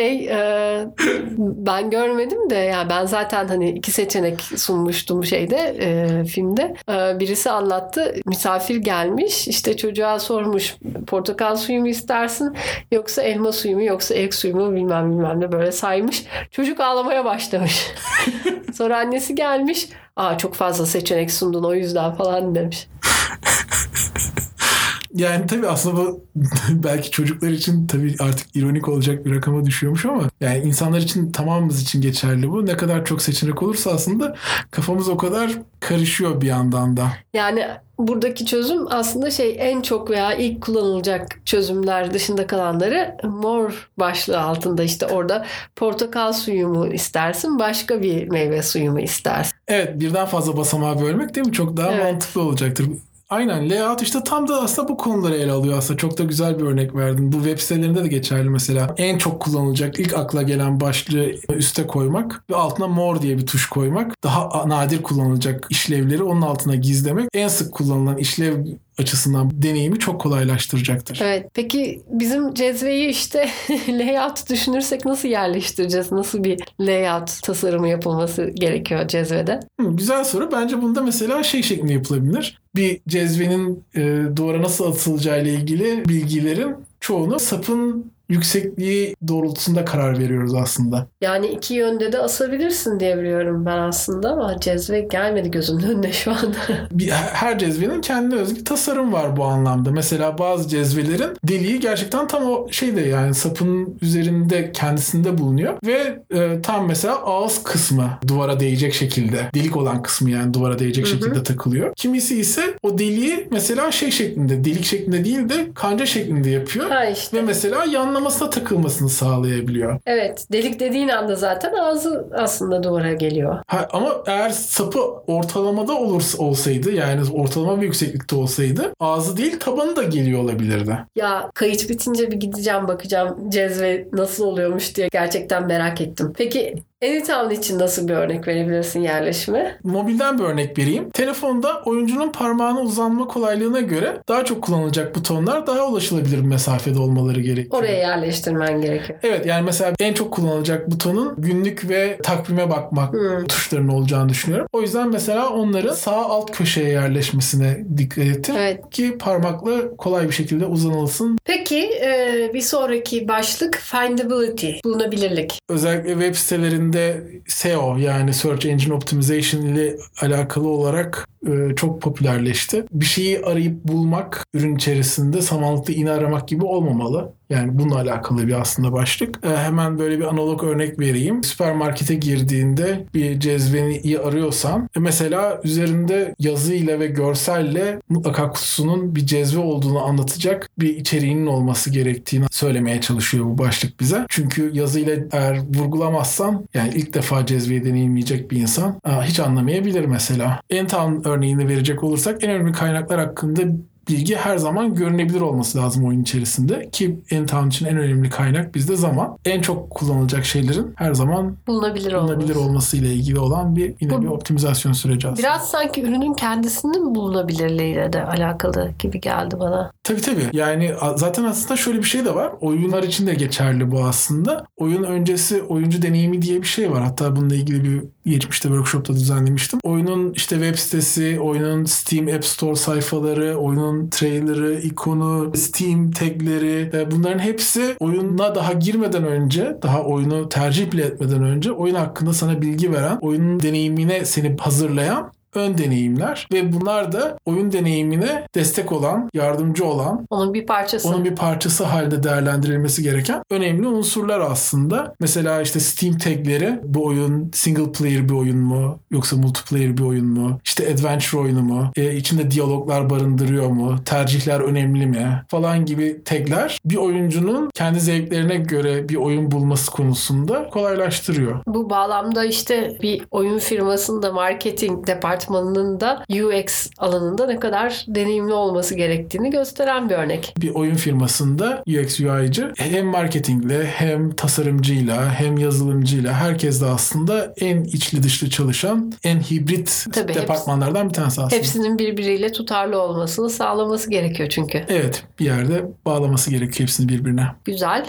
ben görmedim de yani ben zaten hani 2 seçenek sunmuştum filmde. Birisi anlattı, misafir gelmiş, işte çocuğa sormuş portakal suyu mu istersin yoksa elma suyu mu yoksa ek suyu mu bilmem ne böyle saymış. Çocuk ağlamaya başlamış. Sonra annesi gelmiş, çok fazla seçenek sundun o yüzden falan demiş. Yani tabii aslında bu belki çocuklar için tabii artık ironik olacak bir rakama düşüyormuş ama yani insanlar için, tamamımız için geçerli bu. Ne kadar çok seçenek olursa aslında kafamız o kadar karışıyor bir yandan da. Yani buradaki çözüm aslında en çok veya ilk kullanılacak çözümler dışında kalanları mor başlığı altında, işte orada portakal suyu mu istersin, başka bir meyve suyu mu istersin? Evet, birden fazla basamağa bölmek değil mi? Çok daha mantıklı olacaktır. Aynen, layout işte tam da aslında bu konuları ele alıyor aslında. Çok da güzel bir örnek verdin. Bu web sitelerinde de geçerli mesela. En çok kullanılacak, ilk akla gelen başlığı üste koymak ve altına more diye bir tuş koymak. Daha nadir kullanılacak işlevleri onun altına gizlemek. En sık kullanılan işlev açısından deneyimi çok kolaylaştıracaktır. Evet. Peki bizim cezveyi işte layout düşünürsek nasıl yerleştireceğiz? Nasıl bir layout tasarımı yapılması gerekiyor cezvede? Güzel soru. Bence bunda mesela şeklinde yapılabilir. Bir cezvenin duvara nasıl atılacağı ile ilgili bilgilerin çoğunu sapın yüksekliği doğrultusunda karar veriyoruz aslında. Yani iki yönde de asabilirsin diye biliyorum ben aslında ama cezve gelmedi gözümün önüne şu anda. Her cezvenin kendine özgü tasarım var bu anlamda. Mesela bazı cezvelerin deliği gerçekten tam o yani sapın üzerinde kendisinde bulunuyor ve tam mesela ağız kısmı duvara değecek şekilde, delik olan kısmı yani duvara değecek şekilde takılıyor. Kimisi ise o deliği mesela şeklinde, delik şeklinde değil de kanca şeklinde yapıyor. İşte. Ve mesela yanlamasına takılmasını sağlayabiliyor. Evet. Delik dediğin anda zaten ağzı aslında duvara geliyor. Ama eğer sapı ortalamada olsaydı yani ortalama bir yükseklikte olsaydı ağzı değil tabanı da geliyor olabilirdi. Ya kayıt bitince bir gideceğim bakacağım cezve nasıl oluyormuş diye gerçekten merak ettim. Peki Anytown için nasıl bir örnek verebilirsin yerleşime? Mobilden bir örnek vereyim. Telefonda oyuncunun parmağına uzanma kolaylığına göre daha çok kullanılacak butonlar daha ulaşılabilir bir mesafede olmaları gerekiyor. Oraya yerleştirmen gerekiyor. Evet yani mesela en çok kullanılacak butonun günlük ve takvime bakmak tuşlarının olacağını düşünüyorum. O yüzden mesela onların sağ alt köşeye yerleşmesine dikkat ettim. Evet. Ki parmakla kolay bir şekilde uzanılsın. Peki bir sonraki başlık findability, bulunabilirlik. Özellikle web sitelerinde SEO yani Search Engine Optimization ile alakalı olarak çok popülerleşti. Bir şeyi arayıp bulmak ürün içerisinde samanlıkta iğne aramak gibi olmamalı. Yani bununla alakalı bir aslında başlık. Hemen böyle bir analog örnek vereyim. Süpermarkete girdiğinde bir cezveyi arıyorsan mesela üzerinde yazıyla ve görselle mutlaka kutusunun bir cezve olduğunu anlatacak bir içeriğinin olması gerektiğini söylemeye çalışıyor bu başlık bize. Çünkü yazıyla eğer vurgulamazsan yani ilk defa cezveyi deneyimleyecek bir insan hiç anlamayabilir mesela. Anytown örneğini verecek olursak en önemli kaynaklar hakkında bilgi her zaman görünebilir olması lazım oyun içerisinde ki Anytown için en önemli kaynak bizde zaman. En çok kullanılacak şeylerin her zaman bulunabilir olması ile ilgili olan bir optimizasyon süreci aslında. Biraz sanki ürünün kendisinin bulunabilirliğiyle de alakalı gibi geldi bana. Tabii. Yani zaten aslında şöyle bir şey de var. Oyunlar için de geçerli bu aslında. Oyun öncesi oyuncu deneyimi diye bir şey var. Hatta bununla ilgili bir geçmişte workshopta düzenlemiştim. Oyunun işte web sitesi, oyunun Steam App Store sayfaları, oyunun trailer'ı, ikonu, Steam tagleri bunların hepsi oyuna daha girmeden önce, daha oyunu tercih bile etmeden önce oyun hakkında sana bilgi veren, oyunun deneyimine seni hazırlayan ön deneyimler ve bunlar da oyun deneyimine destek olan, yardımcı olan, onun bir parçası halde değerlendirilmesi gereken önemli unsurlar aslında. Mesela işte Steam tagleri, bu oyun single player bir oyun mu yoksa multiplayer bir oyun mu? İşte adventure oyunu mu? İçinde diyaloglar barındırıyor mu? Tercihler önemli mi? Falan gibi tagler bir oyuncunun kendi zevklerine göre bir oyun bulması konusunda kolaylaştırıyor. Bu bağlamda işte bir oyun firmasının da marketing departmanının da UX alanında ne kadar deneyimli olması gerektiğini gösteren bir örnek. Bir oyun firmasında UX UI'cı hem marketingle hem tasarımcıyla hem yazılımcıyla herkes de aslında en içli dışlı çalışan en hibrit departmanlardan bir tanesi aslında. Hepsinin birbiriyle tutarlı olmasını sağlaması gerekiyor çünkü. Evet, bir yerde bağlaması gerekiyor hepsini birbirine. Güzel.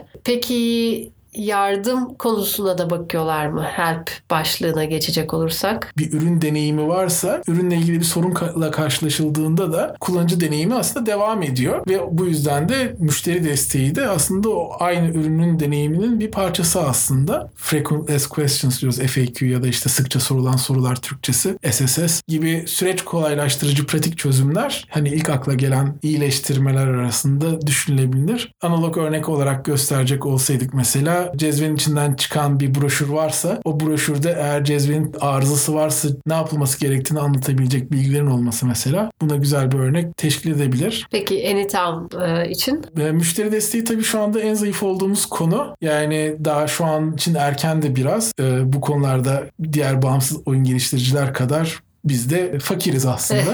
Peki yardım konusuna da bakıyorlar mı? Help başlığına geçecek olursak. Bir ürün deneyimi varsa ürünle ilgili bir sorunla karşılaşıldığında da kullanıcı deneyimi aslında devam ediyor ve bu yüzden de müşteri desteği de aslında o aynı ürünün deneyiminin bir parçası aslında. Frequent Asked Questions diyoruz, FAQ ya da işte sıkça sorulan sorular Türkçesi, SSS gibi süreç kolaylaştırıcı pratik çözümler hani ilk akla gelen iyileştirmeler arasında düşünülebilir. Analog örnek olarak gösterecek olsaydık mesela cezvenin içinden çıkan bir broşür varsa o broşürde eğer cezvenin arızası varsa ne yapılması gerektiğini anlatabilecek bilgilerin olması mesela buna güzel bir örnek teşkil edebilir. Peki Anytown için? Müşteri desteği tabii şu anda en zayıf olduğumuz konu. Yani daha şu an için erken de biraz. Bu konularda diğer bağımsız oyun geliştiriciler kadar biz de fakiriz aslında.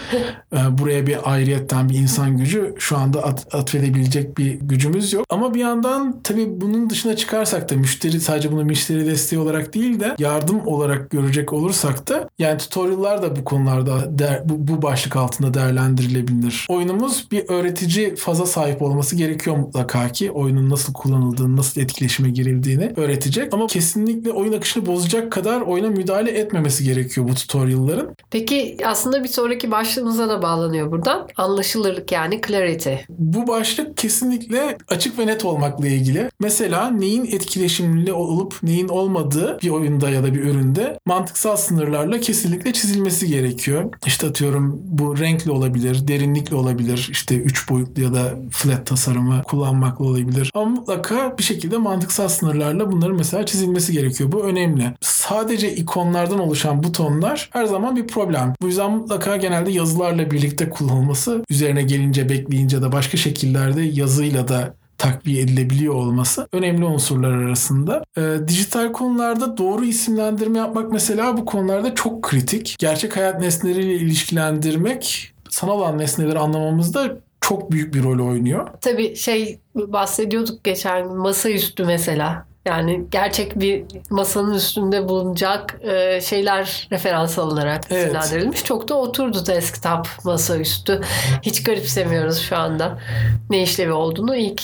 Buraya bir ayrıyetten bir insan gücü şu anda atfedebilecek bir gücümüz yok. Ama bir yandan tabii bunun dışına çıkarsak da sadece bunu müşteri desteği olarak değil de yardım olarak görecek olursak da yani tutorial'lar da bu konularda bu başlık altında değerlendirilebilir. Oyunumuz bir öğretici faza sahip olması gerekiyor mutlaka ki oyunun nasıl kullanıldığını, nasıl etkileşime girildiğini öğretecek. Ama kesinlikle oyun akışını bozacak kadar oyuna müdahale etmemesi gerekiyor bu tutorial'ların. Peki aslında bir sonraki başlığımıza da bağlanıyor buradan. Anlaşılırlık yani clarity. Bu başlık kesinlikle açık ve net olmakla ilgili. Mesela neyin etkileşimli olup neyin olmadığı bir oyunda ya da bir üründe mantıksal sınırlarla kesinlikle çizilmesi gerekiyor. İşte atıyorum bu renkli olabilir, derinlikli olabilir, işte 3 boyutlu ya da flat tasarımı kullanmakla olabilir. Ama mutlaka bir şekilde mantıksal sınırlarla bunların mesela çizilmesi gerekiyor. Bu önemli. Sadece ikonlardan oluşan butonlar her zaman bir problem. Bu yüzden mutlaka genelde yazılarla birlikte kullanılması, üzerine gelince bekleyince de başka şekillerde yazıyla da takviye edilebiliyor olması önemli unsurlar arasında. Dijital konularda doğru isimlendirme yapmak mesela bu konularda çok kritik. Gerçek hayat nesneleriyle ilişkilendirmek sanal olan nesneleri anlamamızda çok büyük bir rol oynuyor. Tabii bahsediyorduk geçen gün masaüstü mesela. Yani gerçek bir masanın üstünde bulunacak şeyler referans alınarak isimlendirilmiş. Evet. Çok da oturdu desktop masaüstü. Hiç garipsemiyoruz şu anda. Ne işlevi olduğunu ilk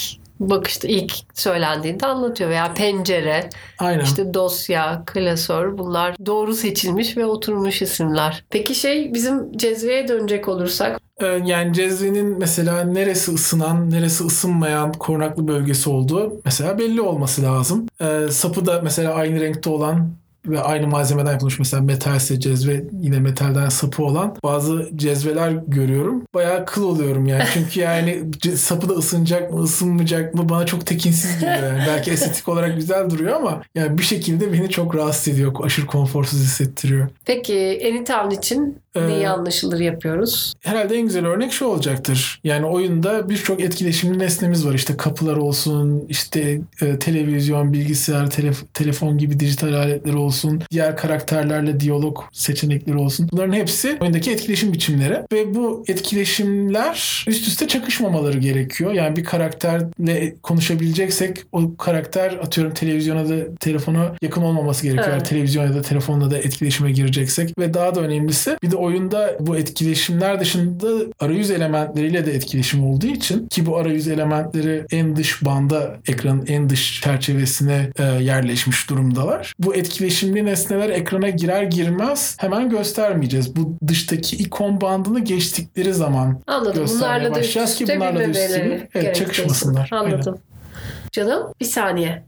söylendiğinde anlatıyor. Veya pencere, aynen. İşte dosya, klasör bunlar doğru seçilmiş ve oturmuş isimler. Peki bizim cezveye dönecek olursak. Yani cezvenin mesela neresi ısınan, neresi ısınmayan korunaklı bölgesi olduğu mesela belli olması lazım. Sapı da mesela aynı renkte olan ve aynı malzemeden yapılmış mesela metalse cezve yine metalden sapı olan bazı cezveler görüyorum. Bayağı kıl oluyorum yani. Çünkü yani sapı da ısınacak mı ısınmayacak mı bana çok tekinsiz geliyor yani. Belki estetik olarak güzel duruyor ama yani bir şekilde beni çok rahatsız ediyor. Aşırı konforsuz hissettiriyor. Peki Anytown için neyi anlaşılır yapıyoruz? Herhalde en güzel örnek şu olacaktır. Yani oyunda birçok etkileşimli nesnemiz var. İşte kapılar olsun, işte televizyon, bilgisayar, telefon gibi dijital aletler olsun, diğer karakterlerle diyalog seçenekleri olsun. Bunların hepsi oyundaki etkileşim biçimleri ve bu etkileşimler üst üste çakışmamaları gerekiyor. Yani bir karakterle konuşabileceksek o karakter atıyorum televizyona da telefona yakın olmaması gerekiyor. Evet. Televizyon ya da telefonla da etkileşime gireceksek ve daha da önemlisi bir de oyunda bu etkileşimler dışında arayüz elementleriyle de etkileşim olduğu için ki bu arayüz elementleri en dış banda ekranın en dış çerçevesine yerleşmiş durumdalar. Bu etkileşimli nesneler ekrana girer girmez hemen göstermeyeceğiz. Bu dıştaki ikon bandını geçtikleri zaman göstermeye başlayacağız ki bunlarla da üstünü çakışmasınlar. Anladım. Aynen. Canım bir saniye.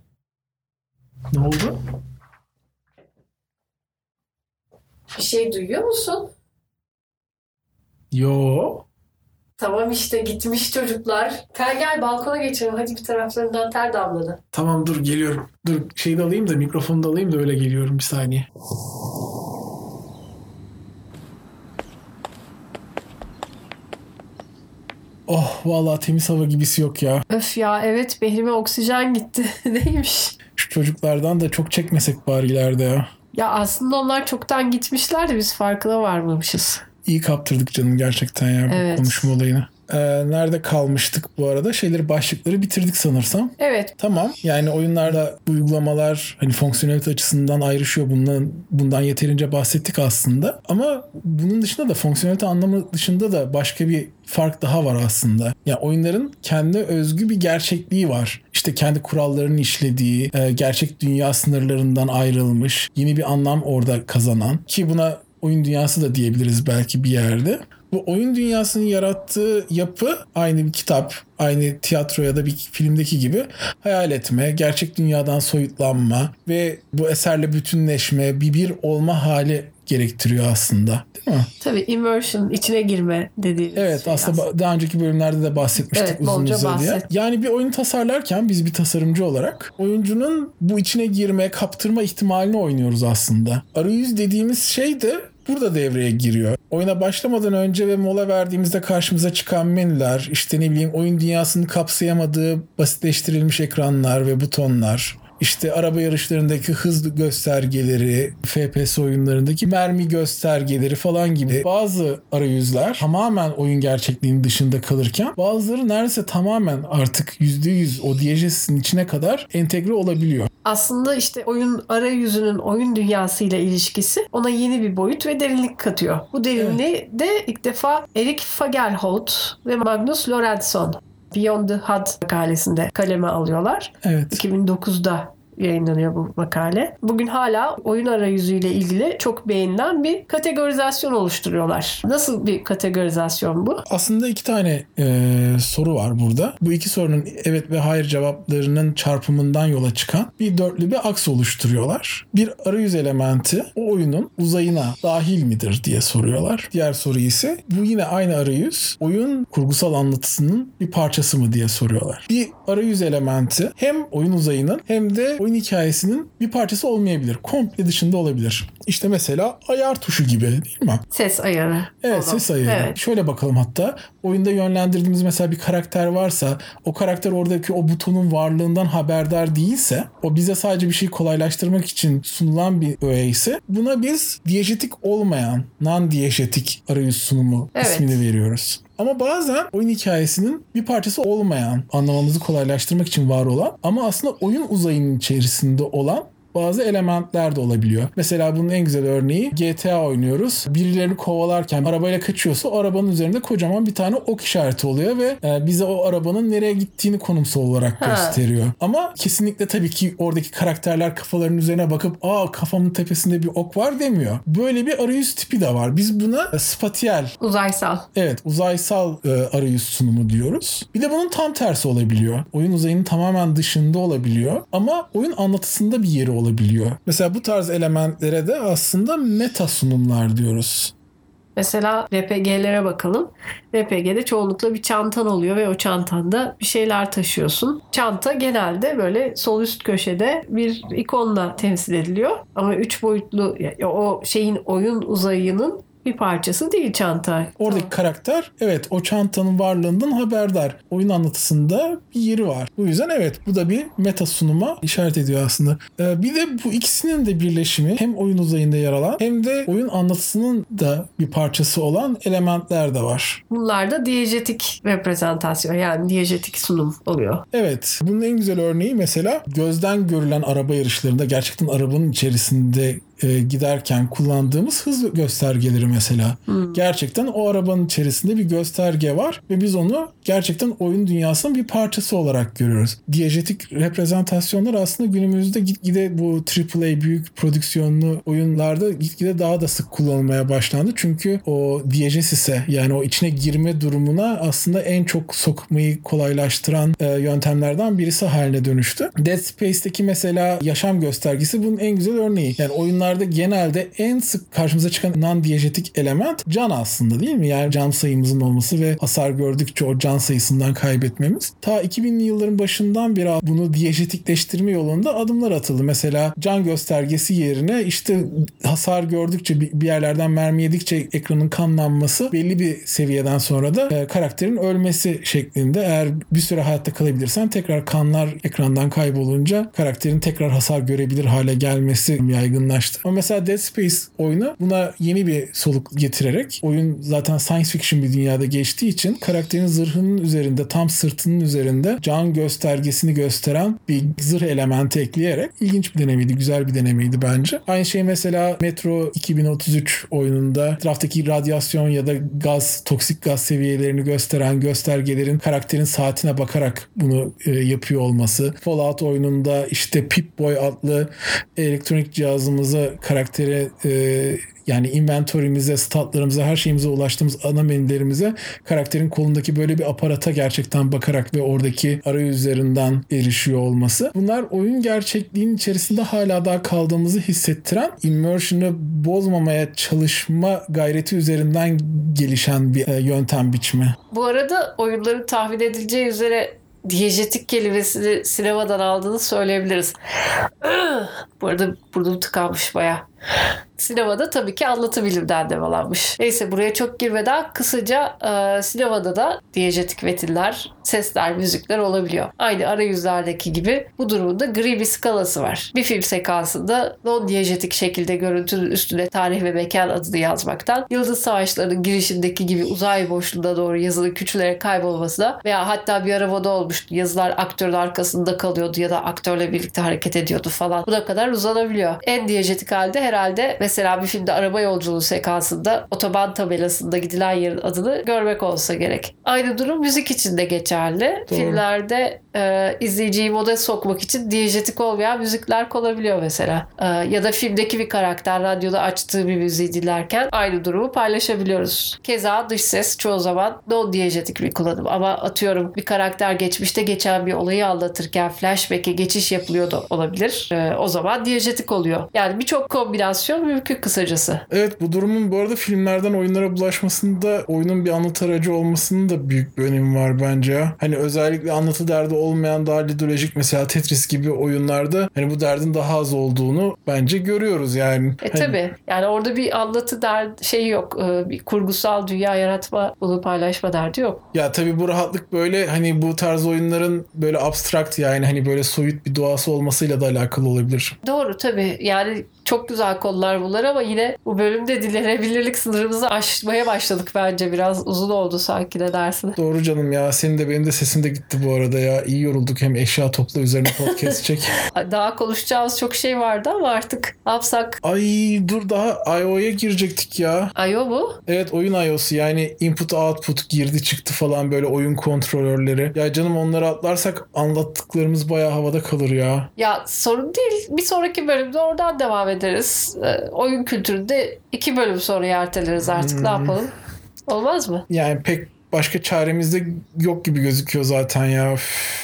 Ne oldu? Bir şey duyuyor musun? Yo. Tamam işte gitmiş çocuklar. Gel balkona geçelim. Hadi bir taraflarından ter damladı. Tamam dur geliyorum. Dur şeyi de alayım da mikrofonu da alayım da öyle geliyorum bir saniye. Oh vallahi temiz hava gibisi yok ya. Öf ya evet beynime oksijen gitti. Neymiş? Şu çocuklardan da çok çekmesek bari ileride ya. Ya aslında onlar çoktan gitmişler de biz farkına varmamışız. İyi kaptırdık canım gerçekten ya bu konuşma olayını. Nerede kalmıştık bu arada? Başlıkları bitirdik sanırsam. Evet. Tamam. Yani oyunlarda uygulamalar hani fonksiyonelite açısından ayrışıyor. Bundan yeterince bahsettik aslında. Ama bunun dışında da fonksiyonelite anlamı dışında da başka bir fark daha var aslında. Yani oyunların kendine özgü bir gerçekliği var. İşte kendi kurallarını işlediği, gerçek dünya sınırlarından ayrılmış, yeni bir anlam orada kazanan ki buna oyun dünyası da diyebiliriz belki bir yerde. Bu oyun dünyasının yarattığı yapı aynı bir kitap, aynı tiyatro ya da bir filmdeki gibi hayal etme, gerçek dünyadan soyutlanma ve bu eserle bütünleşme, bir olma hali gerektiriyor aslında. Değil mi? Tabii immersion, içine girme dediğimiz evet, şey aslında daha önceki bölümlerde de bahsetmiştik uzun uzadıya. Yani bir oyunu tasarlarken biz bir tasarımcı olarak oyuncunun bu içine girme, kaptırma ihtimalini oynuyoruz aslında. Arayüz dediğimiz şey de burada devreye giriyor. Oyuna başlamadan önce ve mola verdiğimizde karşımıza çıkan menüler, işte oyun dünyasını kapsayamadığı basitleştirilmiş ekranlar ve butonlar, işte araba yarışlarındaki hız göstergeleri, FPS oyunlarındaki mermi göstergeleri falan gibi bazı arayüzler tamamen oyun gerçekliğinin dışında kalırken bazıları neredeyse tamamen artık %100 o Diegesis'in içine kadar entegre olabiliyor. Aslında işte oyun arayüzünün oyun dünyasıyla ilişkisi ona yeni bir boyut ve derinlik katıyor. Bu derinliği de ilk defa Erik Fagerholt ve Magnus Lorentzon Beyond the HUD makalesinde kaleme alıyorlar. Evet. 2009'da yayınlanıyor bu makale. Bugün hala oyun arayüzüyle ilgili çok beğenilen bir kategorizasyon oluşturuyorlar. Nasıl bir kategorizasyon bu? Aslında 2 tane soru var burada. Bu 2 sorunun evet ve hayır cevaplarının çarpımından yola çıkan bir dörtlü bir aks oluşturuyorlar. Bir arayüz elementi o oyunun uzayına dahil midir diye soruyorlar. Diğer soru ise bu yine aynı arayüz oyun kurgusal anlatısının bir parçası mı diye soruyorlar. Bir arayüz elementi hem oyun uzayının hem de oyun hikayesinin bir parçası olmayabilir. Komple dışında olabilir. İşte mesela ayar tuşu gibi değil mi? Ses ayarı. Evet, ses ayarı. Evet. Şöyle bakalım hatta. Oyunda yönlendirdiğimiz mesela bir karakter varsa o karakter oradaki o butonun varlığından haberdar değilse o bize sadece bir şeyi kolaylaştırmak için sunulan bir öğe ise buna biz diyejetik olmayan non-diyejetik arayüz sunumu ismini veriyoruz. Ama bazen oyun hikayesinin bir parçası olmayan, anlamamızı kolaylaştırmak için var olan ama aslında oyun uzayının içerisinde olan bazı elementler de olabiliyor. Mesela bunun en güzel örneği GTA oynuyoruz. Birilerini kovalarken arabayla kaçıyorsa o arabanın üzerinde kocaman bir tane ok işareti oluyor ve bize o arabanın nereye gittiğini konumsal olarak gösteriyor. Ama kesinlikle tabii ki oradaki karakterler kafalarının üzerine bakıp kafamın tepesinde bir ok var demiyor. Böyle bir arayüz tipi de var. Biz buna spatiyel. Uzaysal. Evet, uzaysal arayüz sunumu diyoruz. Bir de bunun tam tersi olabiliyor. Oyun uzayının tamamen dışında olabiliyor. Ama oyun anlatısında bir yeri olabiliyor. Mesela bu tarz elementlere de aslında meta sunumlar diyoruz. Mesela RPG'lere bakalım. RPG'de çoğunlukla bir çantan oluyor ve o çantanda bir şeyler taşıyorsun. Çanta genelde böyle sol üst köşede bir ikonla temsil ediliyor. Ama 3 boyutlu o şeyin oyun uzayının bir parçası değil çanta. Oradaki karakter evet o çantanın varlığından haberdar. Oyun anlatısında bir yeri var. Bu yüzden evet bu da bir meta sunuma işaret ediyor aslında. Bir de bu ikisinin de birleşimi hem oyun uzayında yer alan hem de oyun anlatısının da bir parçası olan elementler de var. Bunlar da diyejetik reprezentasyon yani diyejetik sunum oluyor. Evet. Bunun en güzel örneği mesela gözden görülen araba yarışlarında gerçekten arabanın içerisinde giderken kullandığımız hız göstergeleri mesela. Gerçekten o arabanın içerisinde bir gösterge var ve biz onu gerçekten oyun dünyasının bir parçası olarak görüyoruz. Diyejetik reprezentasyonlar aslında günümüzde gitgide bu AAA büyük prodüksiyonlu oyunlarda gitgide daha da sık kullanılmaya başlandı. Çünkü o diegesis'e yani o içine girme durumuna aslında en çok sokmayı kolaylaştıran yöntemlerden birisi haline dönüştü. Dead Space'teki mesela yaşam göstergesi bunun en güzel örneği. Yani oyunlarda genelde en sık karşımıza çıkan non-diyejetik element can aslında değil mi? Yani can sayımızın olması ve hasar gördükçe o can sayısından kaybetmemiz. Ta 2000'li yılların başından beri bunu diyejetikleştirme yolunda adımlar atıldı. Mesela can göstergesi yerine işte hasar gördükçe bir yerlerden mermi yedikçe ekranın kanlanması belli bir seviyeden sonra da karakterin ölmesi şeklinde. Eğer bir süre hayatta kalabilirsen tekrar kanlar ekrandan kaybolunca karakterin tekrar hasar görebilir hale gelmesi yaygınlaştı. Ama mesela Dead Space oyunu buna yeni bir soluk getirerek oyun zaten science fiction bir dünyada geçtiği için karakterin zırhının üzerinde tam sırtının üzerinde can göstergesini gösteren bir zırh elementi ekleyerek ilginç bir denemeydi. Güzel bir denemeydi bence. Aynı şey mesela Metro 2033 oyununda etraftaki radyasyon ya da gaz, toksik gaz seviyelerini gösteren göstergelerin karakterin saatine bakarak bunu yapıyor olması. Fallout oyununda işte Pip-Boy adlı elektronik cihazımıza karaktere yani inventory'mize, statlarımıza, her şeyimize ulaştığımız ana menülerimize karakterin kolundaki böyle bir aparata gerçekten bakarak ve oradaki arayüzlerinden erişiyor olması. Bunlar oyun gerçekliğinin içerisinde hala daha kaldığımızı hissettiren, immersion'ı bozmamaya çalışma gayreti üzerinden gelişen bir yöntem biçimi. Bu arada oyunların tahmin edileceği üzere diyejetik kelimesini sinemadan aldığını söyleyebiliriz. Bu arada burnum tıkanmış bayağı. Sinemada tabii ki anlatı bilimden devalanmış. Neyse buraya çok girmeden kısaca sinemada da diyejetik metiller, sesler, müzikler olabiliyor. Aynı arayüzlerdeki gibi bu durumun da gri bir skalası var. Bir film sekansında non-diyejetik şekilde görüntünün üstüne tarih ve mekan adını yazmaktan, Yıldız Savaşları'nın girişindeki gibi uzay boşluğuna doğru yazılı küçülerek kaybolmasına veya hatta bir ara moda olmuştu. Yazılar aktörün arkasında kalıyordu ya da aktörle birlikte hareket ediyordu falan. Buna kadar uzanabiliyor. En diyejetik halde herhalde mesela bir filmde araba yolculuğu sekansında otoban tabelasında gidilen yerin adını görmek olsa gerek. Aynı durum müzik için de geçerli. Doğru. Filmlerde izleyiciyi moda sokmak için diyejetik olmayan müzikler konabiliyor mesela. Ya da filmdeki bir karakter radyoda açtığı bir müziği dinlerken aynı durumu paylaşabiliyoruz. Keza dış ses çoğu zaman non-diyejetik bir kullanım. Ama atıyorum bir karakter geçmişte geçen bir olayı anlatırken flashback'e geçiş yapılıyor da olabilir. O zaman diyejetik oluyor. Yani birçok kombinasyon mümkün kısacası. Evet, bu durumun bu arada filmlerden oyunlara bulaşmasında oyunun bir anlatı aracı olmasının da büyük bir önemi var bence. Hani özellikle anlatı derdi olmayan daha lidolojik mesela Tetris gibi oyunlarda hani bu derdin daha az olduğunu bence görüyoruz yani. Tabii. Yani orada bir anlatı şeyi yok. Bir kurgusal dünya yaratma, bunu paylaşma derdi yok. Ya tabii bu rahatlık böyle hani bu tarz oyunların böyle abstrakt yani hani böyle soyut bir doğası olmasıyla da alakalı olabilir. Doğru tabii. Yani çok güzel konular bunlar ama yine bu bölümde dilenebilirlik sınırımızı aşmaya başladık bence. Biraz uzun oldu sanki, ne dersin? Doğru canım ya. Senin de benim de sesim de gitti bu arada ya. İyi yorulduk, hem eşya topla üzerine podcast çek. Daha konuşacağımız çok şey vardı ama artık ne yapsak? Ay dur, daha I.O.'ya girecektik ya. I.O. mu? Evet, oyun I.O.'su yani input output girdi çıktı falan böyle oyun kontrolörleri. Ya canım onları atlarsak anlattıklarımız bayağı havada kalır ya. Ya sorun değil. Bir sonraki bölümde oradan devam ederiz. Oyun kültüründe 2 bölüm sonra erteleriz artık. Ne yapalım? Olmaz mı? Yani pek başka çaremiz de yok gibi gözüküyor zaten ya.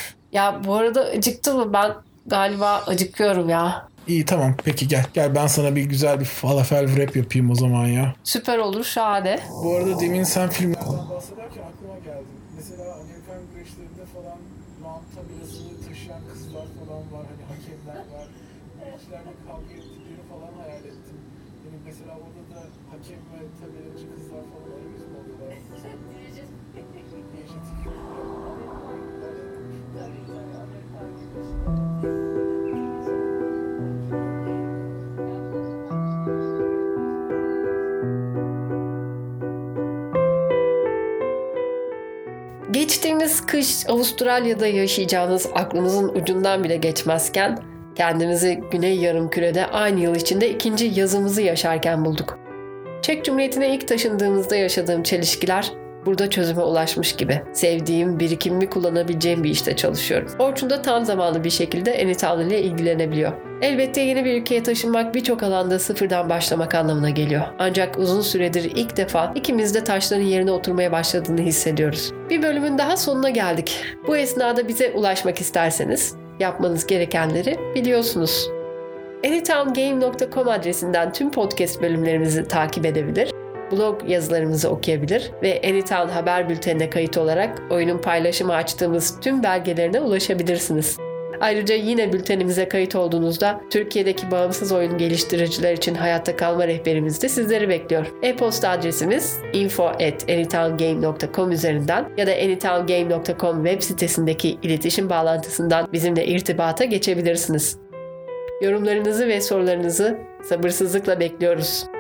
Ya bu arada acıktın mı? Ben galiba acıkıyorum ya. İyi tamam, peki gel ben sana bir güzel bir falafel wrap yapayım o zaman ya. Süper olur, şahane. Bu arada demin sen filmlerden bahsederken aklıma geldi. Mesela Amerikan güreşlerinde falan round tabelasını taşıyan kızlar falan var. Hani hakemler var. İçlerde kavga ettikleri falan hayal ettim. Yani mesela orada da hakem ve tabelacı kızlar falan arayüz mü oluyorlar? Geçtiğimiz kış Avustralya'da yaşayacağınız aklınızın ucundan bile geçmezken kendimizi Güney Yarımküre'de aynı yıl içinde ikinci yazımızı yaşarken bulduk. Çek Cumhuriyeti'ne ilk taşındığımızda yaşadığım çelişkiler burada çözüme ulaşmış gibi. Sevdiğim, birikimimi kullanabileceğim bir işte çalışıyorum. Orçun da tam zamanlı bir şekilde Anytown ile ilgilenebiliyor. Elbette yeni bir ülkeye taşınmak birçok alanda sıfırdan başlamak anlamına geliyor. Ancak uzun süredir ilk defa ikimiz de taşların yerine oturmaya başladığını hissediyoruz. Bir bölümün daha sonuna geldik. Bu esnada bize ulaşmak isterseniz yapmanız gerekenleri biliyorsunuz. anytowngame.com adresinden tüm podcast bölümlerimizi takip edebilir, blog yazılarımızı okuyabilir ve Anytown haber bültenine kayıt olarak oyunun paylaşımı açtığımız tüm belgelerine ulaşabilirsiniz. Ayrıca yine bültenimize kayıt olduğunuzda Türkiye'deki bağımsız oyun geliştiriciler için hayatta kalma rehberimiz de sizleri bekliyor. E-posta adresimiz info@anytowngame.com üzerinden ya da anytowngame.com web sitesindeki iletişim bağlantısından bizimle irtibata geçebilirsiniz. Yorumlarınızı ve sorularınızı sabırsızlıkla bekliyoruz.